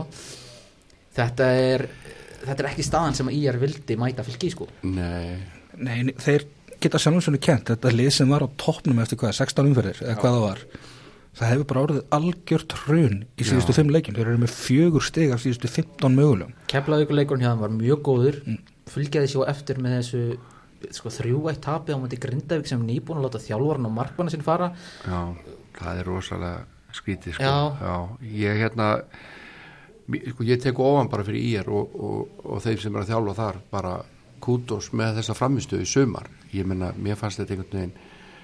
Þetta er, þetta er ekki staðan sem að í er vildi mæta Fylki, sko. Nei. Nei, þeir geta sjálfsögnu kent, þetta lið sem var á toppnum eftir hvað, sextán umferðir, eða hvað það var. Það hefur bara orðið algjört hrun í síðustu Já. fimm leikjum. Þeir eru með fjögur stig af síðustu fimmtán mögulegum. Keflavíkurleikurinn hjá þeim var mjög góður, mm. fylgjaði svo eftir með þessu sko þrjú eitt tapið á móti Grindavík sem nýbúin að láta þjálfarinn og markmanna sinn fara. Já, það er rosalega skrítið, sko. Já. Já, ég hérna sko, ég tek ofan bara fyrir í er og, og, og þeir sem er að þjálfa þar bara kútos með þessa framistöðu í sumar. Ég menna, mér fannst þetta einhvern veginn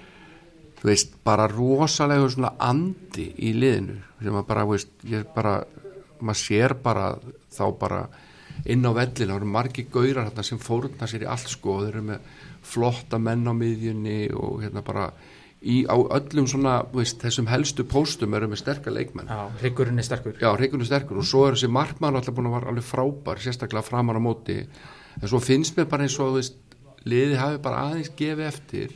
þú veist, bara rosalega svona andi í liðinu sem að bara, veist, ég bara maður sér bara þá bara inn á vellinu, það eru margir gaurar hérna sem fórna sér í allt, sko, þeir eru með flotta menn á miðjunni og hérna bara í, á öllum svona, veist, þessum helstu póstum eru með sterkar leikmenn. Já, hryggurinn er sterkur. Já, hryggurinn er sterkur og svo er þessi markmann alltaf búin að vera alveg frábær, sérstaklega framar á móti, en svo finnst mér bara eins og, þú veist, liðið hafi bara aðeins gefið eftir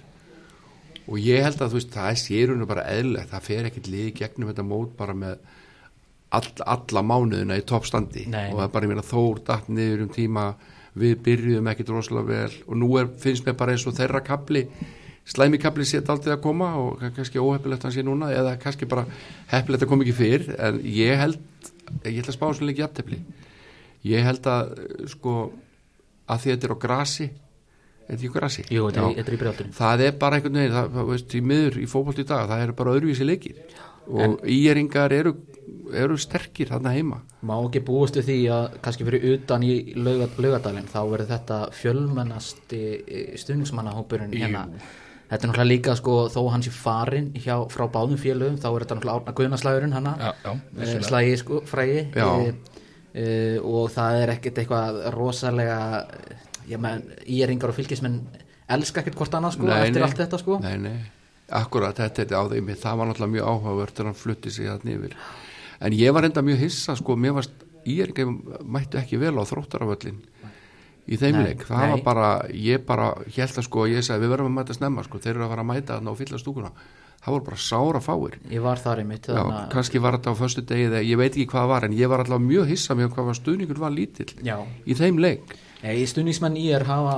og ég held að, þú veist, það er sérunum bara eðlilegt, það fer ekkert lið gegnum þetta mót bara með all, alla mánuðina í toppstandi og það er bara, ég meina, Þór datt niður um tíma, við byrjuðum ekkert rosalega vel og nú er, finnst mér bara eins og þeirra kapli slæmi kapli sétt aldrei að koma og kannski óheppilegt hann sé núna eða kannski bara heppilegt að koma ekki fyrr en ég held, ég held að spá svona leik jafntefli. Ég held að sko að því þetta er á grasi þetta er ekki grasi. Jú, þetta er, er í Breiðholtinu. Það er bara einhvern veginn, það, veist, í miður í fótbolta í dag, það eru bara öðruvísi leikir og íringar eru, eru sterkir þarna heima. Má ekki búast við því að kannski fyrir utan í Laugardalinn þá verður þetta fjölmennasti stuðningsmannahópurinn hérna. Þetta er náttúrulega líka, sko, þó hann sé farin hjá, frá báðum félögum, þá er þetta náttúrulega Árna Guðnaslagurinn hana, e, slagi, sko, frægi e, e, og það er ekkert eitthvað rosalega, ég menn, íringar og fylgismenn elska ekkert hvort annað, sko, nei, eftir nei, allt þetta, sko. Nei, nei, akkurat, þetta er á þeim, það var náttúrulega mjög áhugavert þegar hann flutti sig þarna yfir. En ég var enda mjög hissa, sko, mér varst, íringar mættu ekki vel á Þróttararvöllin. Í þeim leik, það nei. var bara, ég bara held að sko, ég sagði við verðum að mæta snemma sko, þeir eru að fara að mæta þarna og fylla stúkuna það voru bara sára fáir. Ég var þar einmitt. Já, a... kannski var þetta á föstu degi þegar, ég veit ekki hvað var en ég var alltaf mjög hissa með hvað var stuðningur var lítill Já. Í þeim leik. Í stuðningsmenn í er hafa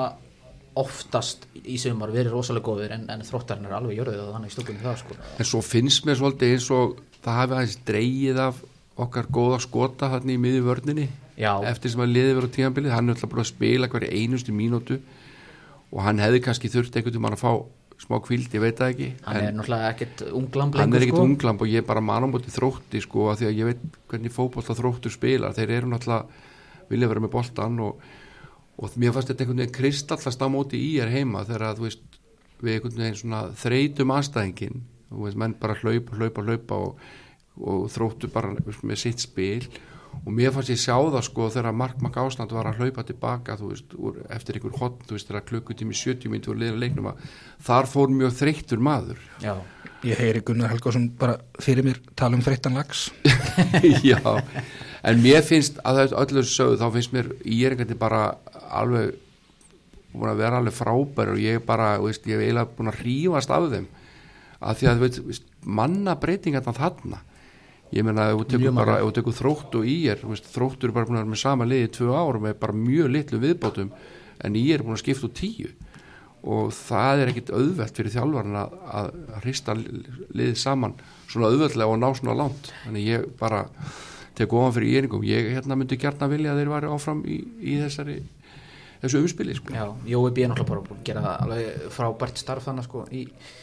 oftast í sumar verið rosalega góðir en, en Þróttarinn er alveg jörðið og þannig í stúkunni það sko. En svo finnst mér svolítið eins og það hafi aðeins dregið af okkar góða skota hann í miðju vörninni Já. Eftir sem að liði verið á tímabilið hann er alltaf bara að spila hverja einustu mínútu og hann hefði kannski þurft einhvern veginn að fá smá kvíld, ég veit það ekki hann er náttúrulega ekkert unglamb hann er ekkert sko. unglamb og ég er bara mann á móti Þrótti sko að því að ég veit hvernig fótbolta Þróttur spilar, þeir eru náttúrulega vilja vera með boltan og, og mér fannst þetta einhvern veginn kristallast á móti í er heima þegar að þú veist við einhvern veginn svona þreytum aðstæðingin þú veist menn bara hlaupa, hlaupa, hlaupa og, og Þróttur bara með sitt spil og mér fannst ég sjá það sko þegar Mark Mark Ásland var að hlaupa tilbaka þú veist, úr, eftir einhver hotn, þú veist, þegar klukkutími sjötíu mínútur voru liðin að leiknum að þar fór mjög þreyttur maður. Já, ég heyri Gunnar Helgason bara fyrir mér tala um þreyttan lags. Já, en mér finnst að það öllu sögðu, þá finnst mér íringandi bara alveg búin að vera alveg frábær og ég bara, veist, ég hef eiginlega búin að hrífast af þeim að því að, þú veist, manna breytingar þarna ég meina ef þú tekur bara ef þú tekur Þrótt og í er Þróttur er bara búin að vera með sama liði í tvö ár með bara mjög litlu viðbótum en í er búin að skipta úr tíu og það er ekkit auðvelt fyrir þjálfarinn að, að hrista liðið saman svona auðveldlega og ná svona langt þannig ég bara tek ofan fyrir íringum ég hérna myndi gjarna vilja að þeir væri áfram í, í þessari þessu umspili sko. Já, Jói B. er náttúrulega bara búin að gera alveg frábært starf þannig sko í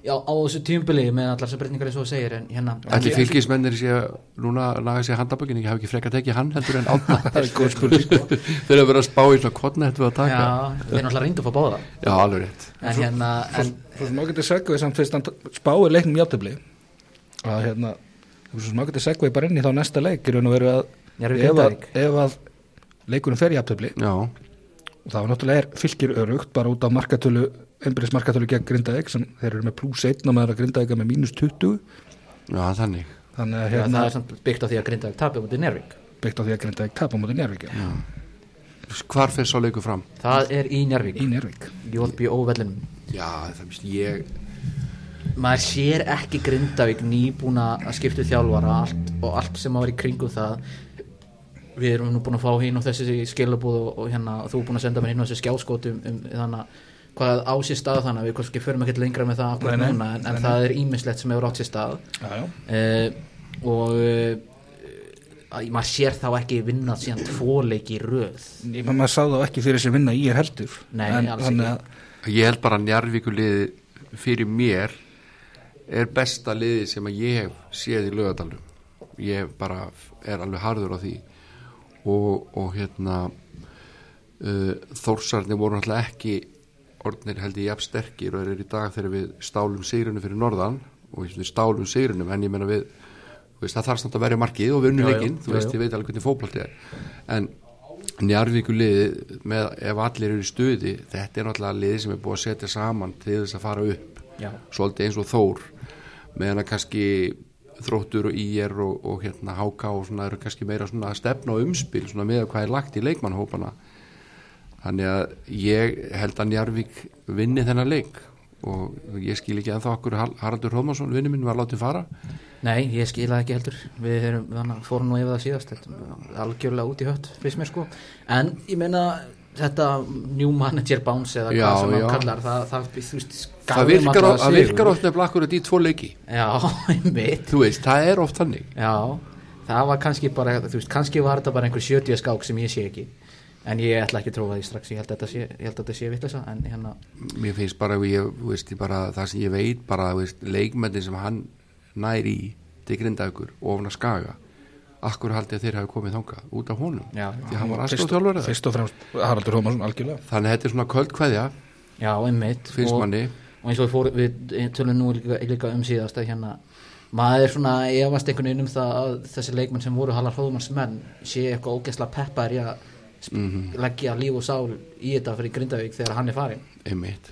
Já, á þessu tímubili með allar sem breytingar eins og þú segir en hérna Ætli fylgismennir sé núna laga sér handabökin, ég hef ekki frekar tekið hann heldur en Árna Það er góð skuld sko. Þeir eru verið að spá í svona kornett við að taka Já, þeir er náttúrulega reyndu að fá báða Já, alveg rétt En hérna en, Svo sem ágætið segvið samt fyrst hann spáir leiknum jafntefli að hérna svo sem ágætið segvið bara inn í þá næsta leik er að vera að ef að, ef að leikurinn fer jafntefli þá náttúrulega er Fylkir örugt bara út af markatölu einbyrðis markatölu gegn Grindavík sem þeir eru með pluss einn og með að Grindavík með mínus tuttugu Já, þannig Þannig að hérna, Já, það er samt byggt á því að Grindavík tapir á móti Njarðvík Byggt á því að Grindavík tapir á móti Njarðvík Já. Hvar fer sá leikur fram? Það er í Njarðvík Í Njarðvík J B O-vellinum Já, það minnst ég Maður sér ekki Grindavík nýbúna að skipta þjálfara allt, og allt sem að vera í kringum það Við erum nú búin að fá hinn og þessi skilabúð og, og hérna og þú er búin að senda mér hinn og þessi skjáskótum um, um þannig hvað á sér stað þannig að við kannski förum ekkert lengra með það akkur núna en, en það er ýmislegt sem hefur átt sér stað já, já. Uh, og uh, maður sér þá ekki vinna síðan tvo leiki í röð Ég, maður sá þá ekki fyrir sér vinna í er heldur Nei, en, alls ekki að... Ég held bara að Njarðvíkurliði fyrir mér er besta liði sem að ég hef séð í Laugardalnum ég bara er alveg harður á því og, og hérna uh, Þórsarnir voru náttúrulega ekki orðnir held ég jafn sterkir og er í dag þegar við stálum sigrunum fyrir norðan og við stálum sigrunum en ég menna við veist, það þarf samt að verja markið og við unnum leikinn þú veist, já. Ég veit alveg hvernig fótbolti er en Njarðvíkurliði með ef allir eru í stuði þetta er náttúrulega liði sem er búið að setja saman til þess að fara upp já. Svolítið eins og Þór meðan að kannski Þróttur og Í R og, og hérna H K og svona eru kannski meira svona stefna og umspil svona með hvað er lagt í leikmannhópana þannig að ég held að Njarðvík vinni þennan leik og ég skil ekki ennþá okkur Haraldur Hróðmarsson vinnu minn var látið fara Nei, ég skil það ekki heldur við erum, þannig, fórum nú yfir það síðast algjörlega út í hött fyrst mér sko en ég meina þetta new manager bounce eða já, hvað sem já. hann kallar það, það, það, það virkar, það virkar oft nefnilega akkur í tvo leiki Já, einmitt Þú veist, það er oft þannig Já, það var kannski bara þú veist, kannski var þetta bara einhver sjötíu skák sem ég sé ekki en ég ætla ekki að trófa því strax ég held að þetta sé, ég held að þetta sé vitleysa en hérna Mér finnst bara, ég, veist, ég bara það sem ég veit bara, veist, leikmennin sem hann nær í til Grindavíkur ofan að Skaga akkur haldi að þeir hafi komið þangað út af honum já, því hann var aðstoðarþjálfari fyrst og fremst Haraldur Hróðmarsson algjörlega þannig að þetta er svona köldkveðja já, einmitt finnst manni og eins og við, fór, við tölum nú líka, líka um síðast að hérna maður er svona efast einhvern veginn um það að þessi leikmenn sem voru Haraldur Hróðmars menn sé eitthvað ógeðslega peppar í að mm-hmm. leggja líf og sál í þetta fyrir Grindavík þegar hann er farin einmitt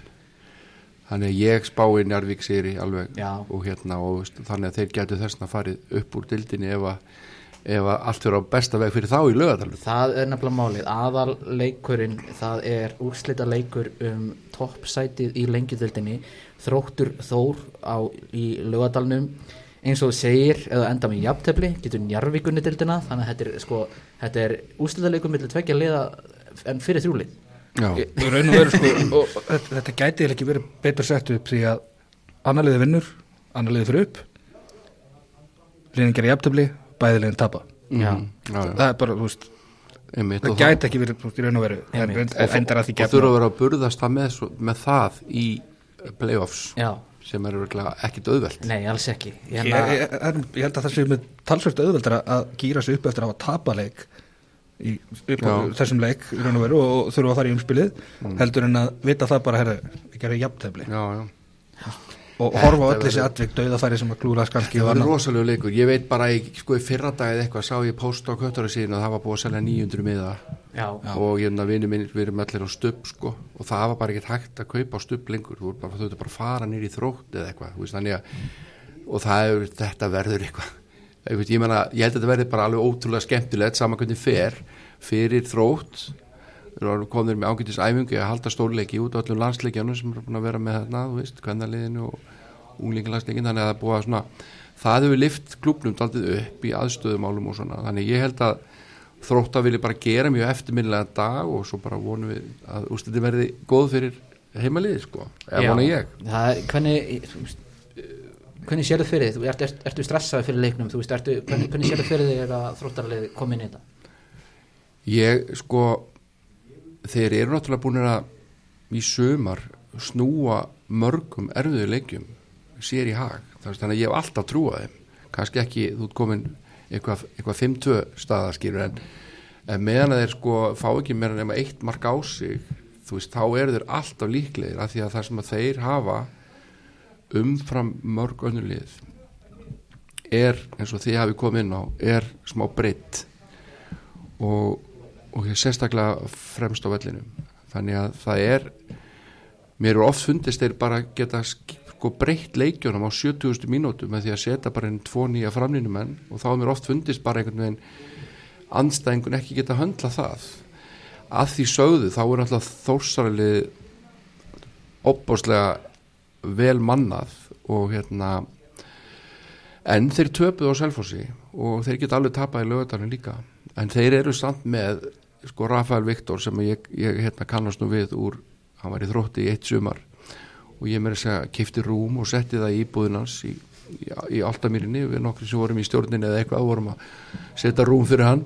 þannig að ég spái Njarðvík sigri alveg já. og hérna og þannig að þeir gætu þessna farið upp úr dildinni ef að ef að allt verður á besta veg fyrir þá í Laugardalnum það er nefnilega málið, aðal leikurinn það er úrslita leikur um toppsætið í lengjudildinni Þróttur Þór á, í Laugardalnum eins og segir, eða enda með jafntefli getur Njarðvíkunni dildina þannig að þetta er, sko, þetta er úrslita leikur milli tveggja liða en fyrir þrjúlið í raun og veru sko og þetta, þetta gæti ekki verið betur sett upp því að annar liði vinnur, annar liði fyrir upp liðin gerir jafntefli bæði liðin tapa já. Já, já. það er bara, þú veist einmitt, það gæti ekki verið í raun og veru en, en, og, endar að því og þurfa að vera að burðast það með, með það í playoffs já. sem er ekkit auðvelt nei, alls ekki ég, ég, ég, ég held að það sé með talsvert auðveldar að gíra sig upp eftir að hafa tapaleik í þessum leik í raun og veru og þurfa að fara í umspilið mm. heldur en að vita það bara herri, við gerum jafntefli já, já. og horfa á öll þessi atvik dauðafæri sem að klúra kannski það var rosalega leikur, ég veit bara í, sko, í fyrra dagið eitthvað sá ég post á Kötturðu síðan og það var búið að selja níu hundruð miða já. og ég er að vinni minn við erum allir á stubb sko, og það var bara ekkert hægt að kaupa á stubb lengur þú þurftu bara, bara að fara nýr í Þrótt eða eitthvað veist, þannig að mm. og það er, þetta verður eitthvað ég, ég, mena, ég held að þetta verður bara alveg ótrúlega skemmtilegt saman hvernig fer fyrir Þrótt komður með ágætis æfingu að halda stórleiki út á öllum landsleikjanum sem er búin að vera með þarna, þú veist, kvennaliðinu og unglingalandsleikin, þannig að það er búið að svona það hefur lyft klúbnum daldið upp í aðstöðumálum og svona, þannig ég held að Þróttar vilja bara gera mjög eftirminnilega dag og svo bara vonum við að úrslitin verði góð fyrir heimaliði sko, eða vona ég það er, hvernig hvernig sér þið fyrir þið, ertu, ertu, ertu stressaði fyrir leiknum, þú veist, ertu, hvernig, hvernig sér þið fyrir þið að Þróttarlið kom inn í þetta ég sko þeir eru náttúrulega búin að í sumar snúa mörgum erfiðu leikjum sér í hag. Þannig að ég hef alltaf trúað þeim, kannski ekki þú ert komin eitthvað, eitthvað fimm tvö staðaskýrur en, en meðan að þeir sko fá ekki meira nema eitt mark á sig, þú veist, þá eru þeir alltaf líklegir af því að það sem að þeir hafa umfram mörg önnur lið er, eins og þið hafi komið inn á, er smá breytt og, og ég sérstaklega fremst á vellinum. Þannig að það er, mér er oft fundist þeir bara geta sko breytt leikjunum á sjötugustu mínútu með því að setja bara einn tvo nýja framlínumenn og þá er mér oft fundist bara einhvern veginn andstæðingun ekki geta höndla það. Að því sögðu þá er alltaf Þórsaralið opbáslega vel mannað og hérna en þeir töpuðu á Selfossi og þeir geta alveg tapað í Laugardalnum líka en þeir eru samt með sko Rafael Viktor sem ég, ég hérna kannast nú við úr, hann var í Þrótti í eitt sumar og ég meira að segja keypti rúm og setti það í íbúðinans í, í, í Álftamýrinni við nokkri sem vorum í stjórninni eða eitthvað vorum að setja rúm fyrir hann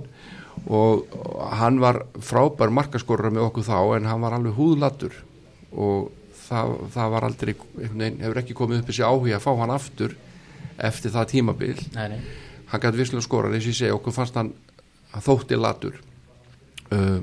og hann var frábær markaskorrar með okkur þá en hann var alveg húðladdur og það, það var aldrei, hefur ekki komið upp þessi áhuga að fá hann aftur eftir það tímabil. Nei, nei. Hann gæti vissulega skora, eins og ég segi, okkur fannst hann þótti latur uh,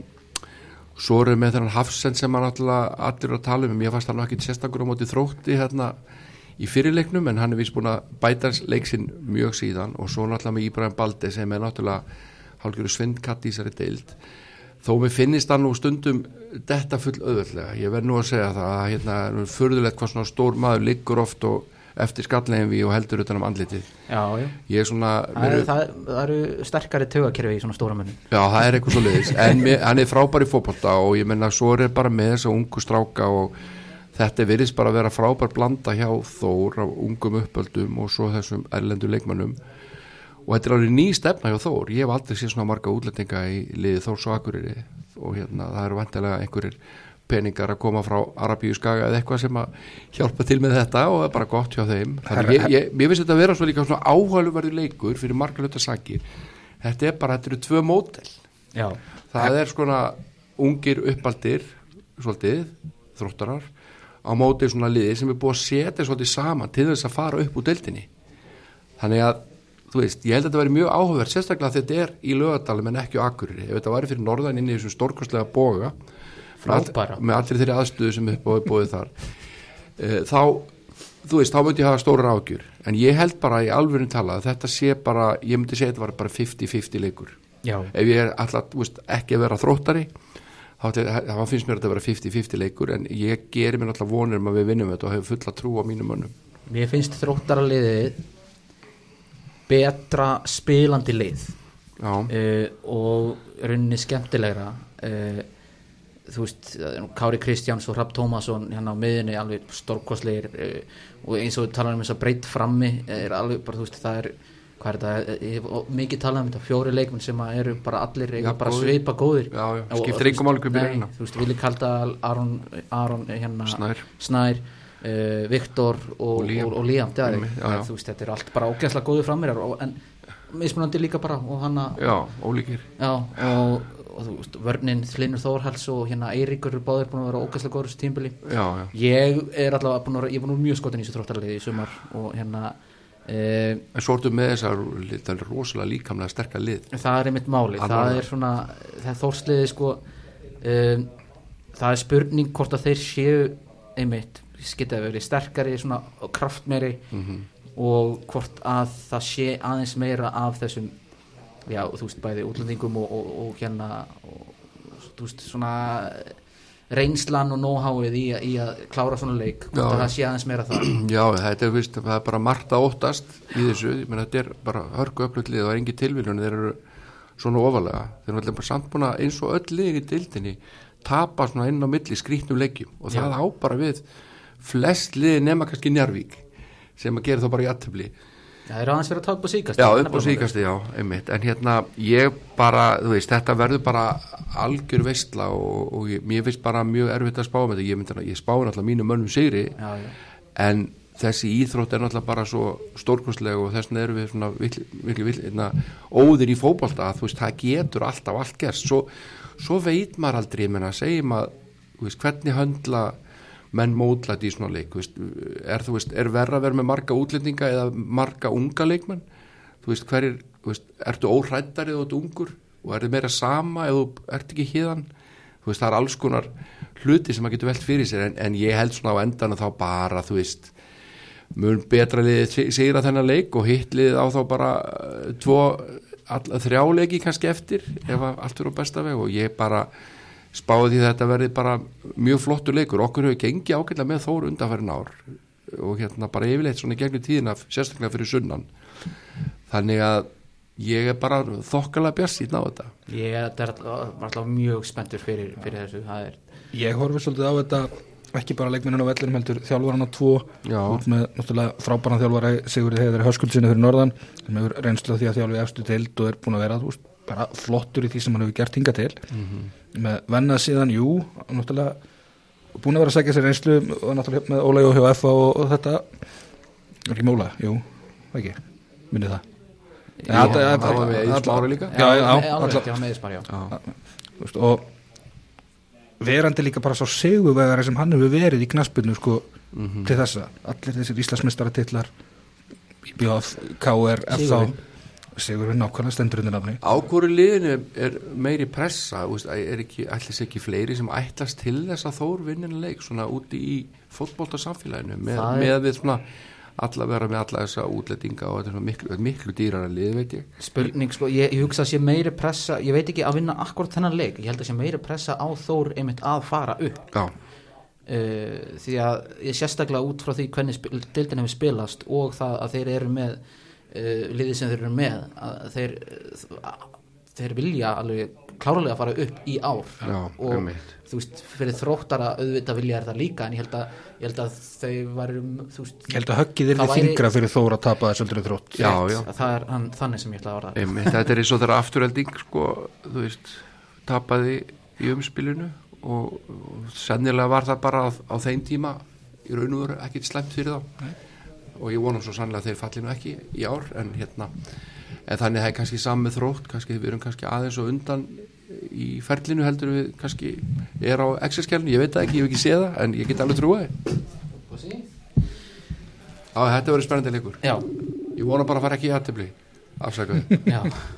svo erum við með þennan Hafsend sem hann alltaf allir að tala um, ég fannst hann ekki sérstakur á móti Þrótti hérna í fyrirleiknum en hann er vist búin að bæta leiksinn mjög síðan og svo náttúrulega með Íbrahim Balde sem er náttúrulega hálfgerður svindkatt í þessari deild þó mér finnist hann nú stundum detta full auðvöldlega, ég verð nú að segja það að hérna er furðulegt hvað svona stór maður liggur oft og eftir skallegin við og heldur utan um andlitið. Já, já. Ég er svona það eru, það, það eru sterkari taugakerfi í svona stóra mönnum. Já, það er eitthvað svo leiðis en mér, hann er frábær í fótbolta og ég menna svo er bara með þessa ungu stráka og þetta virðist bara að vera frábær blanda hjá Þór af ungum uppöldum og svo þessum erlendu leikmönnum og þetta er alveg ný stefna hjá Þór. Ég hef aldrei séð svona marga útlendinga í liði Þórs og Akureyri og hérna það eru vantilega einhverjir peningar að koma frá Arabíu skaga eða eitthvað sem að hjálpa til með þetta og það er bara gott hjá þeim. Þannig ég, ég, mér finnst þetta að vera svo líka svona áhæluverður leikur fyrir marga hluta sakir. Þetta er bara, þetta eru tvö módel. Já. Það er svona ungir uppaldir, svolítið, Þróttarar, á móti svona liði sem er búið að setja svolítið saman til þess að fara upp úr deildinni. Þannig að, þú veist, ég held að þetta væri mjög áhugavert, sérstaklega að þetta er í Laugardalnum en ekki á Akureyri. Ef þetta væri fyrir norðan inn í þessum stórkostlega boga All, með allir þeirri aðstöðu sem upp og bóðið þar e, þá, þú veist, þá myndi ég hafa stórar ágjur en ég held bara í alvörinu tala að þetta sé bara, ég myndi segja þetta var bara fimmtíu fimmtíu leikur. Já. Ef ég er alltaf, þú veist, ekki að vera Þróttari þá, þá finnst mér að þetta vera fimmtíu fimmtíu leikur en ég gerir mér alltaf vonir um að við vinnum þetta og hefur fulla trú á mínum mönnum. Mér finnst Þróttaraliðið betra spilandi lið e, og rauninni skemmtilegra e, þú veist, Kári Kristjáns og Hrafn Tómasson hérna á miðunni alveg stórkostlegir uh, og eins og talar um þess að breytt frammi er alveg bara, þú veist, það er hvað er þetta, ég hef mikið talað um þetta fjóri leikmenn sem eru bara allir ja, bara góðir. Svipa góðir já, já, skiptir einhver máli hvað byrja hérna þú veist, Vili Kaldal, Aron, Aron hérna, Snær, Snær uh, Viktor og, og Líam, og, og Líam já, já, þú veist, þetta er allt bara ógeðslega góðir framir en mismunandi líka bara og hana já, ólíkir já, og og þú veist, vörnin Hlynur Þórhals og hérna Eiríkur er báðir búin að vera ógæslega góður þessu tímbili. Já, já. Ég er alltaf búin að vera, ég var nú mjög skotin í þessu Þróttaraliði í sumar og hérna e, en svo ertu með þessar, það er rosalega líkamlega sterkar lið. Það er einmitt máli, Alveg. Það er svona það er Þórsliði sko e, það er spurning hvort að þeir séu einmitt, geta verið sterkari svona kraftmeiri mm-hmm. og hvort að það sé aðeins meira af þessum já, þú veist, bæði útlendingum og, og, og hérna og, þú veist, svona reynslan og know-howið í, í að klára svona leik, hvort að það sé aðeins meira það. Já, þetta er, veist, það er bara margt að óttast í þessu, ég menn þetta er bara hörku öflutlið og það er engin tilviljun, þeir eru svona ofalega, þeir eru bara samt búin að eins og öll liðin í deildinni tapa svona inn á milli skrýtnum leikjum og það já. Á bara við flest liði nema kannski Njarðvík sem að gera þá bara í aðtöfli. Það er aðeins verið að taka upp á síkasti. Já, upp á síkasti, já, einmitt. En hérna, ég bara, þú veist, þetta verður bara algjör veistla og, og ég, mér finnst bara mjög erfitt að spá með þetta. Ég myndi, ég spáði náttúrulega mínum mönnum sigri, já, já. En þessi íþrótt er náttúrulega bara svo stórkostleg og þess vegna erum við svona virkli, virkli, virkli, hérna, óðir í fótbolta að þú veist, það getur alltaf allt gerst. Svo, svo veit maður aldrei, ég menna, segjum að, þú veist, hvernig höndla menn mótlæti í svona leik, veist, er, þú veist, er verra að vera með marga útlendinga eða marga unga leikmenn, þú veist, hverjir, þú veist, ertu óhræddari eða þú ert ungur og er þið meira sama eða þú ert ekki héðan, þú veist, það er alls konar hluti sem maður getur velt fyrir sér en, en ég held svona á endan þá bara, þú veist, mun betra liðið sigra þennan leik og hitt liðið á þá bara tvo, all, þrjá leiki kannski eftir ef allt verður á besta veg og ég bara spáði því að þetta verði bara mjög flottur leikur, okkur hefur gengið ágætlega með Þór undanfarin ár og hérna bara yfirleitt svona gegnum tíðina sérstaklega fyrir sunnan, þannig að ég er bara þokkalega bjartsýnn á þetta. Ég er alltaf mjög spenntur fyrir, fyrir þessu, það er Ég horfi svolítið á þetta ekki bara leikmennina á vellinum heldur þjálfarana tvo út með náttúrulega frábæran þjálfara Sigurði Heiðari Höskuldsinni fyrir norðan sem hefur reynslu á því að þjálfi efstu deild og er búin að vera veist, bara flottur í því sem hann hefur gert hingað til mm-hmm. með vennað síðan, jú náttúrulega búin að vera að segja sér reynslu og náttúrulega með Óla og hjá F A og, og þetta er ekki Móla, jú, ekki minnið það Já, það var með Eðismári líka Já, já, já, með Eðismári, já og verandi líka bara svo sigurvegari sem hann hefur verið í knattspyrnu sko mm-hmm. til þessa, allir þessir Íslandsmeistaratitlar B F, K R, F A Sigurvegari nákvæmlega stendur undir nafni. Á hverju liðinu er meiri pressa, er ekki ætlis ekki fleiri sem ætlast til þess að Þór vinnina leik svona úti í fótboltasamfélaginu með, með við svona alla vera með alla þessa útlendinga og þetta er miklu, miklu dýrara lið, veit ég. Spurning, sko, ég, ég hugsa að sé meiri pressa, ég veit ekki að vinna akkurat þennan leik, ég held að sé meiri pressa á Þór einmitt að fara upp. Já. Uh, því að ég sérstaklega út frá því hvernig spil, deildin hefur spilast og það að þeir eru með uh, liðið sem þeir eru með, að þeir, uh, þeir vilja alveg klárlega að fara upp í ár. Já, og einmitt. Þú veist, fyrir Þróttara auðvitað vilja er það líka en ég held að, ég held að þau varu, þú veist ég held að höggið er því þingra fyrir Þór að tapa þessu aldrei Þrótt. Já, já. Það er hann, þannig sem ég ætla að orða. Einmitt, þetta er eins og þeirra afturhelding sko, þú veist, tapaði í umspilinu og, og sennilega var það bara á, á þeim tíma í raun og veru ekkert slæmt fyrir þá. Nei. Og ég vona svo sannlega að þeir falli nú ekki í ár en hérna, en þannig það er kannski samið Þrótt, kannski við erum kannski aðeins og undan í ferlinu heldur við kannski er á Excel-skjálinu, ég veit það ekki, ég hef ekki séð það en ég get alveg trúið Já, þetta verður spennandi leikur. Já. Ég vona bara að fara ekki í aðtefli afsakaði. Já.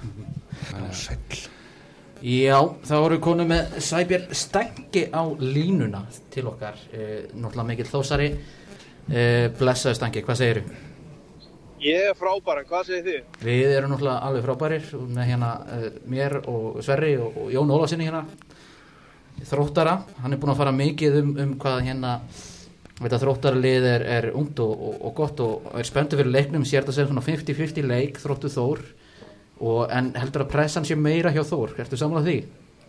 Já, þá voru við konum með Sæbjörn Stengi á línuna til okkar, eh, náttúrulega mikill Þósari eh, blessaðu Stengi, hvað segirðu? Ég er frábær, en hvað segir þið? Við erum náttúrulega alveg frábærir með hérna uh, mér og Sverri og, og Jón Ólasinni hérna Þróttara, hann er búin að fara mikið um, um hvað hérna þetta Þróttara lið er, er ungt og, og, og gott og er spenntur fyrir leiknum, sér þetta sem svona fimmtíu fimmtíu leik, Þróttu Þór og, en heldur að pressan sé meira hjá Þór, ertu sammála því?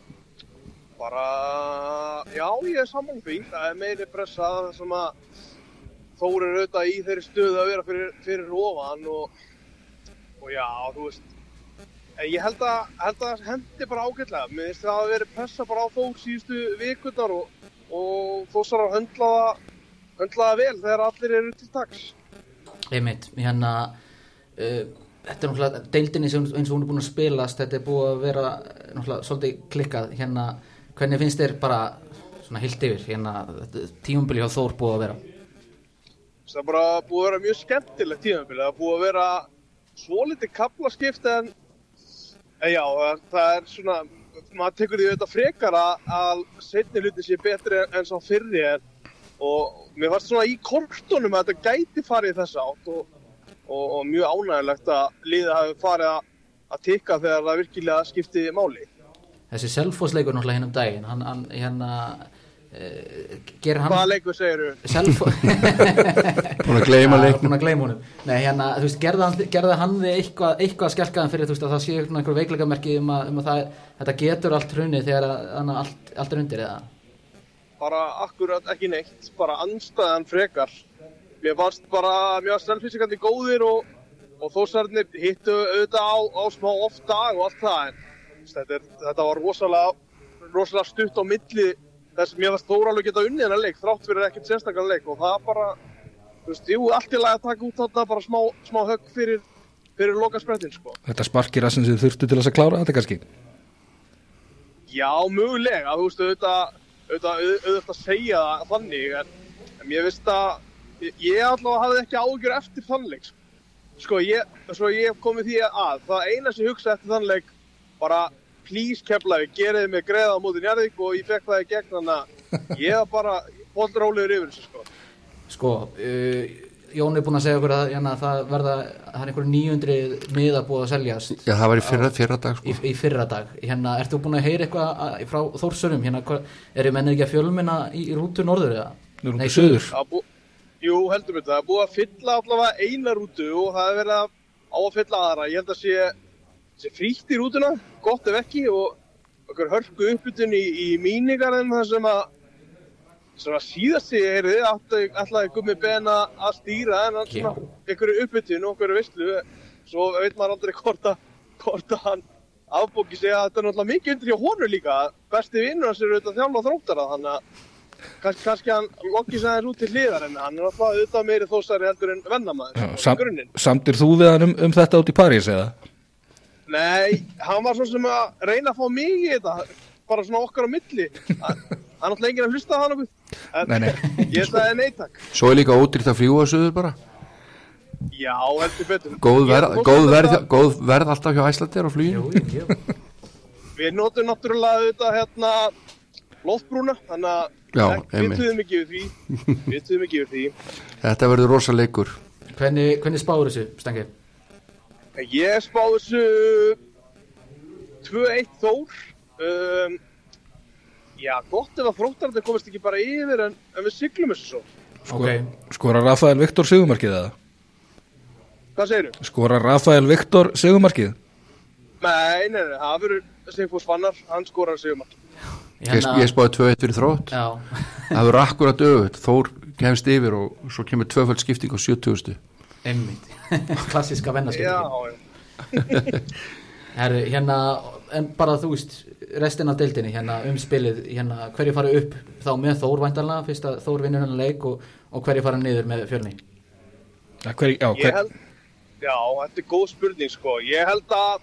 Bara, já ég er sammála því, það er meiri pressa sem að Þór er auðvitað í þeirri stöðu að vera fyrir, fyrir ofan og, og já, þú veist, ég held að, held að hendi bara ágætlega, mér finnst það að vera pressa bara á Þór síðustu vikurnar og, og Þórsar að höndla það, höndla það vel þegar allir eru til taks. Einmitt, hérna, uh, þetta er náttúrulega deildinni sem eins og hún er búin að spilast, þetta er búið að vera náttúrulega svolítið klikkað, hérna, hvernig finnst þér bara svona heilt yfir, hérna, tímabili hjá Þór búið að vera? Það er bara búið að vera mjög skemmtilegt tímabili, það er búið að vera svolítið kaflaskipt en, en já, það er svona, maður tekur því auðvitað frekar að, að seinni hluti sé betri en svo fyrri en, og mér fannst svona í kortunum að þetta gæti farið þess átt og, og, og mjög ánægilegt að liðið hafi farið að, að tikka þegar það virkilega skipti máli. Þessi Selfossleikur náttúrulega hérna um daginn, hann, hann hérna Uh, hann... Hvaða leikur segirðu? Selfoss Búin að gleyma leiknum. Búin að gleyma honum. Nei, hérna, þú veist, gerði hann, gerði hann þig eitthvað, eitthvað skelkaðan fyrir, þú veist, að það sé einhver veikleikamerki um að, um að það, þetta getur allt hrunið þegar að, allt, allt er undir, eða? Bara akkurat ekki neitt, bara andstæðan frekar. Mér fannst bara mjög selfísikandi góðir og, og Þórsarnir hittu auðvitað á, á smá off dag og allt það, en þetta, er, þetta var rosalega, rosalega stutt á milli þess að mér varst Þór alveg geta unnið hennar leik þrátt fyrir ekkert sérstaklega leik og það bara, þú veist, jú, allt í lagi að taka út þarna bara smá, smá högg fyrir, fyrir lokasprettin, sko. Þetta sparkir að sem þið þurftu til þess að klára þetta kannski? Já, mögulega, þú veist, auðvitað, auðvitað, auðvitað að segja það þannig, en, en ég veist að ég, ég allavega hafði ekki ágjör eftir þannleik sko, ég, svo ég komið því að það eina sem ég hugsa eftir þannleik bara, please Keflavík, gerið mig greiða á móti Njarðvík og ég fekk það í gegn, þannig að ég var bara bollrólegur yfir þessu sko Sko, uh, Jón er búinn að segja okkur að hérna, það verða, það er einhverjum níu hundruð miða búið að seljast. Já, það var í fyrra, fyrra dag sko. Í, í fyrra dag. Hérna, ertu búinn að heyra eitthvað frá Þórsurum? Hérna, eru menn ekki að fjölmenna í, í rútu norður eða? Nei, suður. Bú, jú, heldur mér það. Það er búið að fylla allavega eina rútu og það er verið að á að fylla aðra. Ég held að sé, sé frítt í rútuna, gott ef ekki, og okkur hörku uppbytun í, í mínigarðin þar sem að Svona síðast ég heyrði ætlaði Gummi Ben að stýra en svona einhverju uppbytun og einhverju veislu svo veit maður aldrei hvort að, hvort að hann afbóki sig að þetta er náttúrulega mikið undir hjá honum líka besti vinnur hans er auðvitað þjálfa Þróttara þannig að kannski, kannski hann lokki sig aðeins út til hliðar en hann er alltaf auðvitað meiri Þórsari heldur en vennamaður Sam, Samdir þú við hann um, um þetta út í París eða? Nei, hann var svo sem að reyna að fá mig í þetta bara svona okkar á milli hann átti lengið að hlusta á hann okkur en nei, nei. ég sagði nei takk Svo er líka ódýrt að fljúga suður bara Já, heldur betur Góð verð, góð verð, góð verð alltaf hjá Icelandair og fluginu Við notum náttúrulega auðvitað hérna loftbrúna þannig að við tuðum ekki yfir því við tuðum ekki yfir því Þetta verður rosa leikur Hvernig, hvernig spáður þessu, Stengi? Ég spáður þessu tvö eitt Þór um, Já, gott ef að Þróttararnir komist ekki bara yfir en, en við siglum þessu svo. Okay. Skora Rafael Viktor sigurmarkið eða? Hvað segirðu? Skora Rafael Viktor sigurmarkið? Nei, nei, nei, það verður Sigfús Fannar, hann skorar sigurmarkið. Ég, ég spáði tvö eitt fyrir Þrótt. Það verður akkurat öfugt. Þór kemst yfir og svo kemur tvöföld skipting á sjötugustu. Einmitt. Klassiska vennaskipting. Já, já. Herru, hérna, en bara þú veist, restin af deildinni, hérna, um spilið, hérna, hverju fara upp þá með Þór væntanlega, fyrst að Þór vinnur hennar leik og, og hverju fara niður með Fjölni? Ja, hver, já, hver... Ég held, já, þetta er góð spurning, sko. Ég held að,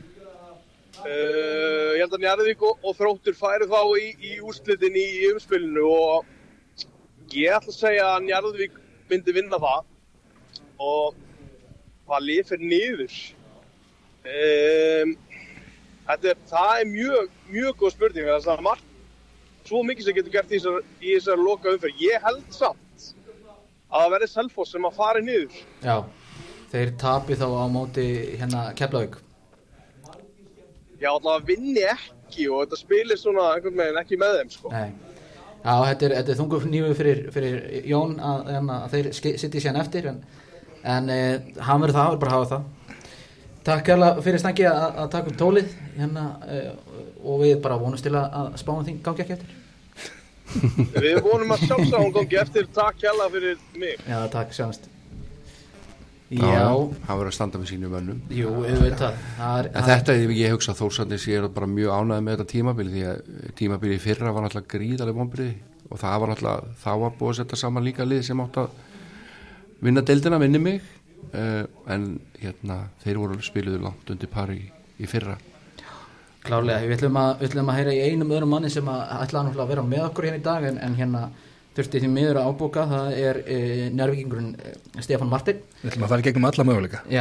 uh, ég held að Njarðvík og, og Þróttur færu þá í, í úrslitin í umspilinu og ég ætla að segja að Njarðvík myndi vinna það og það lið fyrir niður. Um, þetta er, það er mjög, mjög góð spurning það er margt svo mikið sem getur gert í þessar, í þessar loka umferð ég held samt að það verði Selfoss sem að fara niður Já, þeir tapi þá á móti hérna Keflavík Já, alltaf vinni ekki og þetta spilir svona einhvern veginn ekki með þeim sko. Nei, já, þetta er, þetta er þungur nýju fyrir, fyrir Jón að, að þeir sitja síðan eftir en, en eh, hann verður það, verður bara að hafa það Takk hérlega fyrir Stengi að, að taka upp tólið hérna, uh, og við bara vonumst til að, að spáum þín gangi ekki eftir. Við vonum að sjálfsagt hún gangi eftir. Takk hérlega fyrir mig. Já, takk sjáumst. Já, Já hann verður að standa með sínum mönnum. Jú, auðvitað. En hann... þetta, ég, ég hugsa að Þórsarnir séu bara mjög ánægði með þetta tímabili því að tímabili fyrra var náttúrulega gríðarlega vonbrigði og það var náttúrulega, þá var búið að setja saman líka lið sem átt að vinna deildina, minni mig. Uh, en hérna þeir voru spiluðu langt undir pari í, í fyrra Klárlega, við ætlum að, við ætlum að heyra í einum öðrum manni sem að ætlaði náttúrulega að vera með okkur hérna í dag en, en hérna þurfti því miður að ábóka það er e, njárvíkingurinn e, Stefán Martin Við ætlum að fara í gegnum alla möguleika Já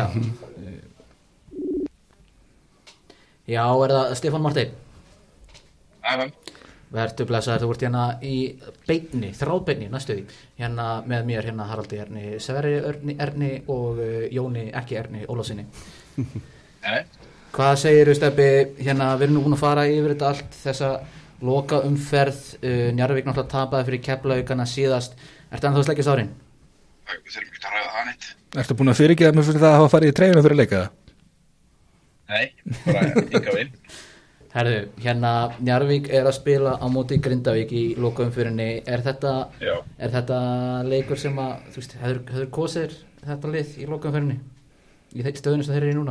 Já, er það Stefán Martin? Æfum Vertu blessaður, þú ert hérna í beinni, þráðbeinni næstu því, hérna með mér hérna Haraldi Erni, Sverri Erni, Erni og uh, Jóni ekki Erni Ólafsinni. Nei. Hvað segirðu Stebbi, hérna við erum nú búin að fara yfir þetta allt, þessa loka umferð, uh, Njarðvík náttúrulega tapaði fyrir Keflavíkana síðast, ertu ennþá að sleggja sárin? Við þurfum ekki að ræða það neitt. Ertu búin að fyrirgefa mig fyrir það að hafa farið í treyjuna fyrir leika það? Nei, bara ykkar vil. Herðu, hérna Njarðvík er að spila á móti Grindavík í lokaumferðinni. Er þetta, er þetta leikur sem að, þú veist, hefur, hefur kosið þetta lið í lokaumferðinni? Í stöðunum sem þeir eru í núna?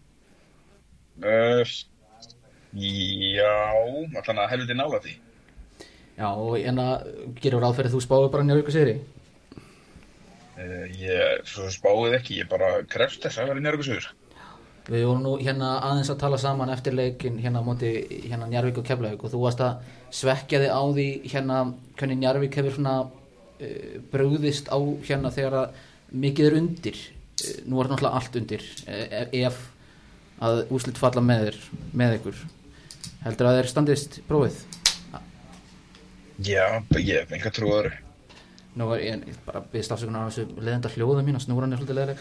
Uh, já, allan að helviti nála því. Já, og en að gerur ráð fyrir þú spáðu bara Njarðvík og sigri? Uh, ég, svo spáðið ekki, ég bara krefst þess að vera Njarðvík og sigur. Við vorum nú hérna aðeins að tala saman eftir leikin hérna á móti hérna Njarðvík og Keflavík og þú varst að svekkja þig á því hérna hvernig Njarðvík hefur svona uh, brugðist á hérna þegar að mikið er undir, uh, nú er náttúrulega allt undir, uh, ef að úrslit falla með þér, með ykkur, heldur að þeir standist prófið? Já, ég hef enga trú öðru. Nú er ég bara byggðist afsökunar á þessu leiðenda hljóða mín, að snúran er svolítið leiðileg.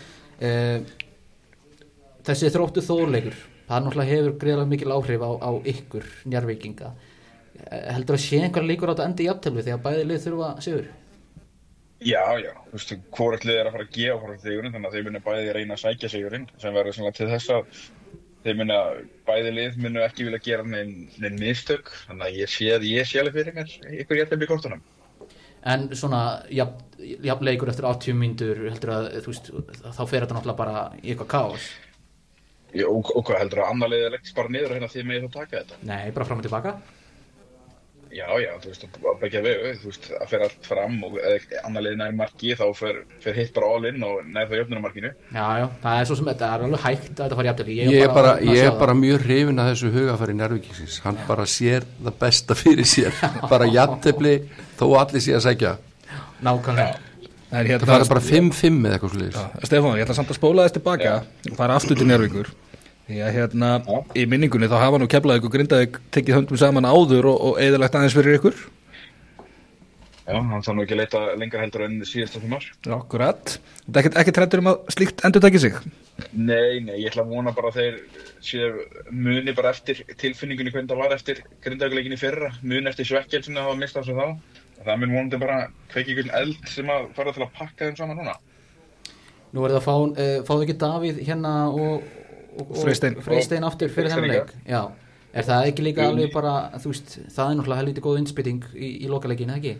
Uh, þessi þróttu þóleikur, það náttúrulega hefur greiðlega mikil áhrif á, á ykkur Njarðvíkinga. Heldur að sé einhver líkur á þetta endi í jafntefli þegar bæði lið þurfa sigur? Já, já, þú veist, hvort lið er að fara að gefa frá sigurinn, þannig að þeir munu bæði reyna að sækja sigurinn, sem verður svona til þess að þeir munu bæði lið munu ekki vilja gera neinn nein mistök, þannig að ég sé að ég sé alveg fyrir mér ykkur jafntefli í kortunum. En svona jafn leikur eftir áttatíu mínútur, heldur að þú veist, þá fer þetta náttúrulega bara í eitthvað kaos? Já, og, og hvað heldur að annar liðið leggst bara niður hérna því með þú taka þetta? Nei, bara fram og tilbaka? Já, já, þú veist, að begja vegu, þú veist, að fer allt fram og eða annar liðið nær marki, þá fer, fer hitt bara all in og nær það jöfnunarmarkinu. Já, já, það er svo sem þetta er alveg hægt að þetta fara jafntefli. Ég, ég er bara, bara, ég er bara mjög hrifinn af þessu hugafæri Njarðvíkingsins, hann já. Bara sér það besta fyrir sér, bara jafntefli þó allir sé að sækja. Nákvæmlega. Hérna, það fara bara fimm fimm eða eitthvað svolítið. Stefán, ég ætla samt að spóla þess tilbaka og fara aftur til Njarðvíkur. Því að hérna ja. Í minningunni þá hafa nú Keflavík og Grindavík tekið höndum saman áður og, og eyðilagt aðeins fyrir ykkur. Já, hann þarf nú ekki að leita lengra heldur enn síðasta fimm ár. Já, akkurat. Þetta er ekkert ekki hræddur um að slíkt endurtaki sig? Nei, nei, ég ætla að vona bara að þeir séu muni bara eftir tilfinningunni hvernig það var eftir Grindavík-leikinni fyrra, muni eftir svekkel sem það hafa mistað svo þá. Það mun vonandi bara kveiki einhvern eld sem að fara til að pakka þeim saman núna. Nú er það að fá, uh, fáðu ekki Davíð hérna og og Freystein, Freystein aftur fyrir þennan leik. Já, er það ekki líka alveg bara, þú veist, það er náttúrulega helviti góð innspýting í, í lokaleikinu, ekki?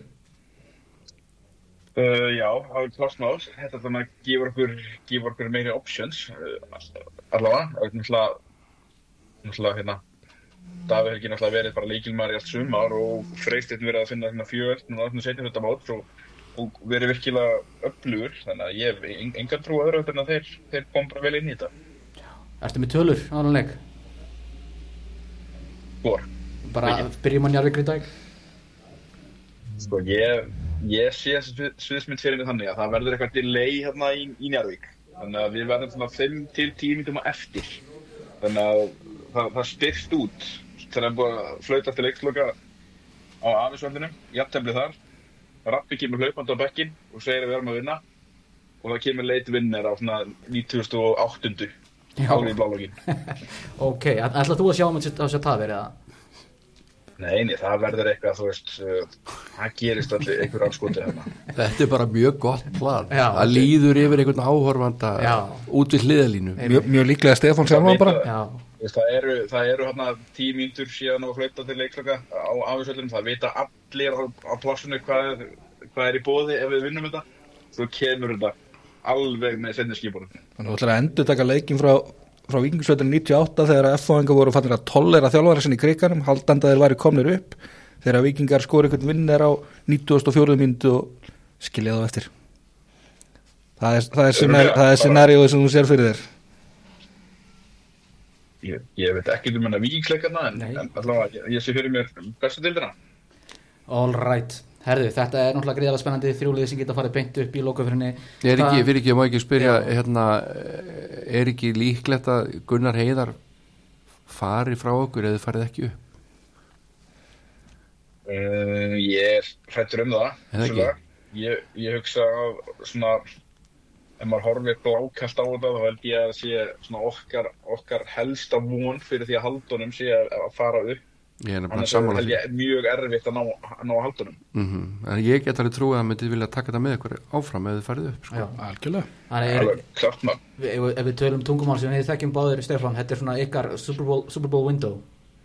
Uh, já, það er klásmál. Þetta þannig að gefa okkur, gefa okkur meiri options, uh, allavega. Það er náttúrulega, náttúrulega, hérna, Davíð hefði ekki náttúrulega verið bara leikilmaður í allt sumar og Freystein verið að finna hérna fjögur, núna þarna setjum þetta mát og, og verið virkilega öflugur, þannig að ég hef engan trú öðru en að þeir, þeir kom bara vel inn í þetta. Ertu með tölur á þennan leik? Hvor? Bara byrjum á Njarðvík Grindavík? Sko, ég, ég sé sviðsmynd fyrir mig þannig að það verður eitthvað delay hérna í, í Njarðvík. Þannig að við verðum svona fimm til tíu mínútum á eftir. Þannig að það, það styrst út þegar það er búið að flauta eftir leiksloka á Afisvöldinu, jafntefli þar. Rappi kemur hlaupandi á bekkinn og segir að við erum að vinna og það kemur leit vinnir á svona nítugasta og áttunda Ári í blálógin. Ok, ætlaðu þú að sjá um þessu tafir eða? Nei, nei, það verður eitthvað, þú veist, uh, það gerist allir einhver anskoti hérna. Þetta er bara mjög gott plan. Já, það okay. Líður yfir einhvern áhorfanda já. Út við hliðalínu. Mjög, mjög líklega Stefán sjálfan bara. Já. Það eru, það eru hérna tíu mínútur síðan að flauta til leikloka á Afisvöldinum. Það vita allir á, á plássinu hvað er, hvað er í boði ef við vinnum þetta. Svo kemur þetta alveg með seinni skipunum. Þannig að þú ætlar að endur taka leikin frá, frá Víkingsvöldinu níutíu og átta þegar F H-ingar voru fannir að tollera þjálfara sinni í krikanum, haldandi að þeir væri komnir upp, þegar Víkingar skori einhvern vinner á nítugasta og fjórðu mínútu og skilja þá eftir. Það er, það er, scenar, það er scenarióið sem þú sér fyrir þér. Ég, ég veit ekki um hennar Víkingsleikarna en, en allavega ég, ég sé fyrir mér bestu deildina. All right. Herðu, þetta er náttúrulega gríðarlega spennandi þrjúlið sem geta farið beint upp í lokafyrinni. Er ekki, fyrir ekki, ég má ekki spyrja, hérna, er ekki líklegt að Gunnar Heiðar fari frá okkur eða farið ekki upp? Uh, ég er hrættur um það. Ég, ég hugsa svona, ef maður horfir blákalt á þetta, þá held ég að sé svona okkar, okkar helsta von fyrir því að haldunum sé að, að fara upp. Annars er ég mjög erfitt að ná, ná að haldunum. Mm-hmm. En ég get alveg trúið að það myndi vilja taka þetta með ykkur áfram ef þið farið upp. Sko. Já, algjörlega. Alveg, klart maður. Ef, ef við tölum tungumál sem við þekkjum báðir Stefán, þetta er svona ykkar Super Bowl, Super Bowl window.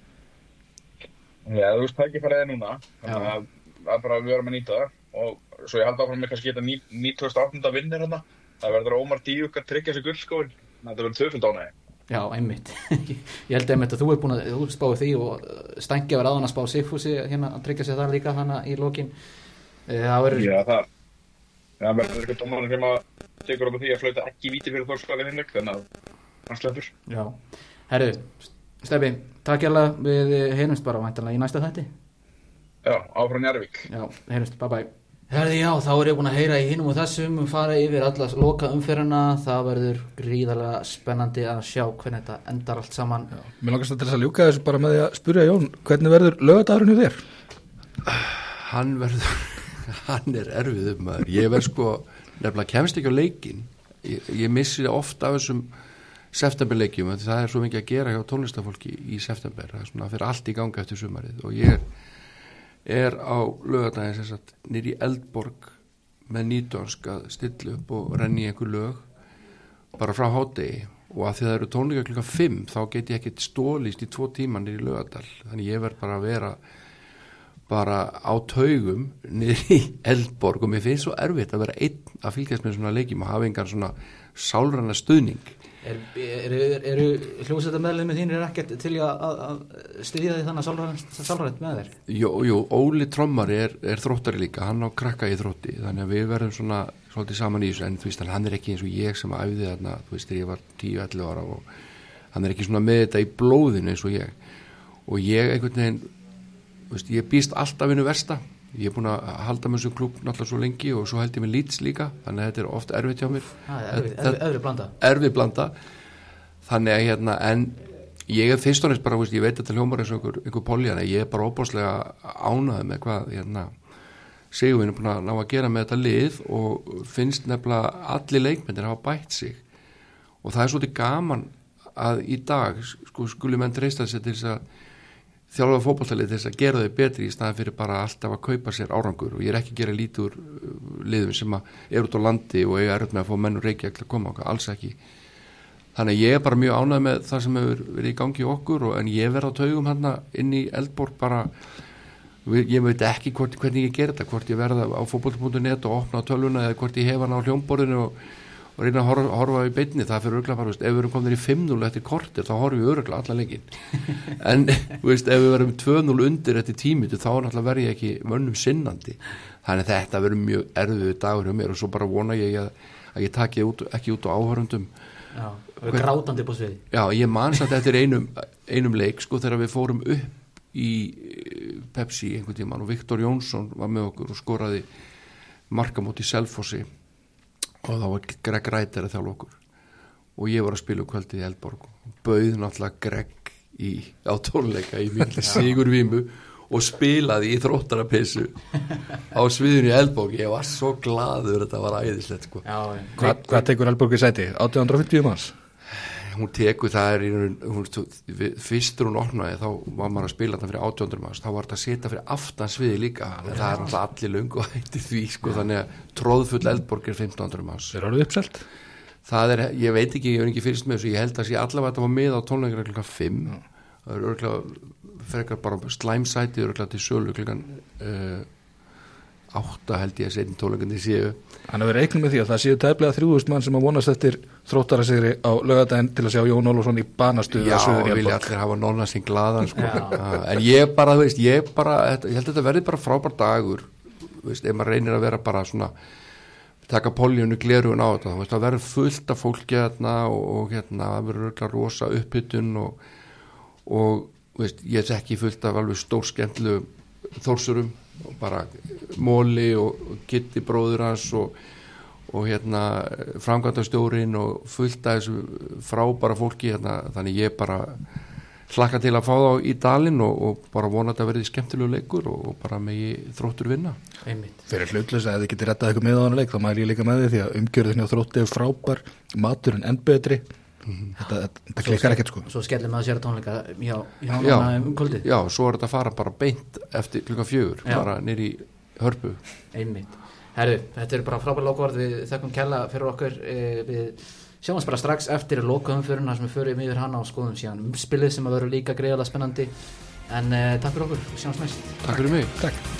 Já, þú veist það ekki farið núna. Þannig að það er bara að við verum að nýta það og svo ég haldi áfram með kannski geta nítugasta og áttunda vinnir hérna. Það verður Ómar Díuk að tryggja sig gullskóin. Það verður tvöföld ánægi. Já, einmitt. Ég held einmitt að þú er búin að þú spáði því og Stænki var áðan að spá Sigfúsi hérna að tryggja sig þar líka hana í lokin. Það verður... Já, það. Það verður eitthvað dómarinn sem að tekur upp á því að flauta ekki víti fyrir Þórsskóla hinleik, þannig að hann sleppur. Já. Herru, Steffi, takk hérlega, við heyrumst bara væntanlega í næsta þætti. Já, áfram Njarðvík. Já, heyrumst, bye bye. Herði, já, þá er ég búin að heyra í hinum og þessum um fara yfir alla loka umferðina. Það verður gríðarlega spennandi að sjá hvernig þetta endar allt saman. Já, mér langast að til þess að ljúka þessu bara með því að spyrja Jón, hvernig verður laugardagurinn hjá þér? Hann verður, hann er erfiður maður. Ég verð sko, nefnilega kemst ekki á leikinn. Ég, ég missi ofta af þessum septemberleikjum, það er svo mikið að gera hjá tónlistafólki í september. Það er svona að fyrir allt í ganga eftir sumarið og ég er er á laugardaginn sem sagt nýri Eldborg með nýdönsk að stilla upp og renni í einhver lög bara frá hádegi og að því það eru tónleika klukkan fimm þá get ég ekkert stólist í tvo tíma nýri Laugardal, þannig ég verð bara að vera bara á taugum nýri Eldborg og mér finnst svo erfitt að vera einn að fylgjast með svona leikjum og hafa engan svona sálræna stuðning. Eru er, er, er, hljómsveitarmeðlimir þínir er ekkert til að, að styðja því þannig sálrænt með þér? Jú, jú, Óli trommari er, er þróttari líka, hann á krakka í þrótti, þannig að við verðum svona svolítið saman í þessu, en þú veist, hann er ekki eins og ég sem æfði þarna, þú veist, þegar ég var tíu ellefu ára og hann er ekki svona með þetta í blóðinu eins og ég og ég einhvern veginn, þú veist, ég býst alltaf vinnu versta, ég er búin að halda með þessu klúbb náttúrulega svo lengi og svo held ég með Leeds líka, þannig að þetta er ofta erfitt hjá mér. Ah, erfið, erfið, erfið blanda. Erfið blanda, þannig að hérna, en ég er fyrst og næst bara, veist, ég veit þetta hljómar eins og einhver, einhver poljan, ég er bara óbáslega ánægð með hvað, hérna, Sigurvin er búin að ná að gera með þetta lið og finnst nefnilega allir leikmyndir hafa bætt sig og það er svolítið gaman að í dag, sko, skuli menn treysta sér til þess að þjálfa fótboltalið til þess að gera þau betri í staðan fyrir bara alltaf að kaupa sér árangur og ég er ekki að gera lítið úr liðum sem er út á landi og eiga erut með að fá menn og Reykjavík til að koma okkar, alls ekki. Þannig að ég er bara mjög ánægð með það sem hefur verið í gangi í okkur og, en ég verð á taugum hérna inn í Eldborg bara, ég veit ekki hvort, hvernig ég ger þetta, hvort ég verða á fótbolti punktur net og opna á tölvuna eða hvort ég hef hann á hljómborðinu og og reyna að horfa, horfa í beinni, það fyrir örgla bara, veist, ef við erum komin í fimm núll eftir kortir þá horfum við örgla allan leikinn en veist, ef við verum tvö núll undir eftir tímitu þá náttúrulega verð ég ekki mönnum sinnandi, þannig að þetta verður mjög erfiðu dagur hjá mér og svo bara vona ég að, að ég taki út, ekki út á áhörundum. Já, við erum grátandi på sviði. Já, ég man satt eftir einum, einum leik sko þegar við fórum upp í Pepsi einhvern tímann og Viktor Jónsson var með okkur og skoraði markamót í Selfossi og þá var Greg Ræter að þjálfa okkur og ég var að spila um kvöldið í Eldborg og bauð náttúrulega Greg í, á tónleika í miklu sigurvímu og spilaði í þróttarapissu á sviðinu í Eldborg. Ég var svo glaður, þetta var æðislegt sko. Já, Hva, hvað tekur Eldborg í sæti? átján hundruð og fimmtíu manns? Hún tekur það er í hún, fyrstur hún opnaði þá var maður að spila þetta fyrir átján hundruð manns, þá var þetta að setja fyrir aftan sviði líka, en það er alltaf allir löngu að hætti því sko, þannig að tróðfull Eldborg er fimmtán hundruð manns. Er orðið uppselt? Það er, ég veit ekki, ég hef ekki fyrst með þessu, ég held að sé allavega þetta var með á tónleikar klukkan fimm, það er örgulega frekar bara slæmsæti örgulega til sölu klukkan uh, átta held ég að setja tónleikandi séu. Þannig að við reiknum með því að það séu tæplega þrjú þúsund mann sem að vonast eftir þróttarasigri á laugardaginn til að sjá Jón Ólafsson í banastuðu. Já, vilja allir hafa nonna sín glaðan sko. En ég bara, þú veist, ég bara ég held að þetta verði bara frábær dagur, þú veist, ef maður reynir að vera bara svona taka poljónu glerugun á þetta, þú veist, það verður fullt af fólki hérna og, og hérna það verður örgulega rosa upphittun og, og þú veist, ég þekki fullt af alveg stór skemmtlu þórsurum og bara Móli og, og Gitti bróður hans og, og hérna framkvæmdastjórinn og fullt af þessu frábæra fólki hérna, þannig ég bara hlakka til að fá þá í dalinn og, og bara vona að það verði skemmtilegu leikur og, og bara megi Þróttur vinna. Einmitt. Fyrir hlutlösa að þið getur rettað eitthvað með á hana leik þá mæri ég líka með því því að umgjörðin hjá Þrótti er frábær, maturinn enn betri. Mm-hmm. Þetta, þetta klikkar ekkert sko. Svo skellir maður sér tónleika hjá, hjá já, um kvöldið. Já, svo er þetta að fara bara beint eftir klukkan fjögur, já. Bara nýr í Hörpu. Einmitt. Herru, þetta er bara frábær lokaorð, við þekkum kella fyrir okkur, eh, við sjáum bara strax eftir lokaumföruna sem við förum yfir hana og skoðum síðan umspilið sem að vera líka greiðalega spennandi en eh, takk fyrir okkur, við sjáum næst. Takk fyrir mig. Takk.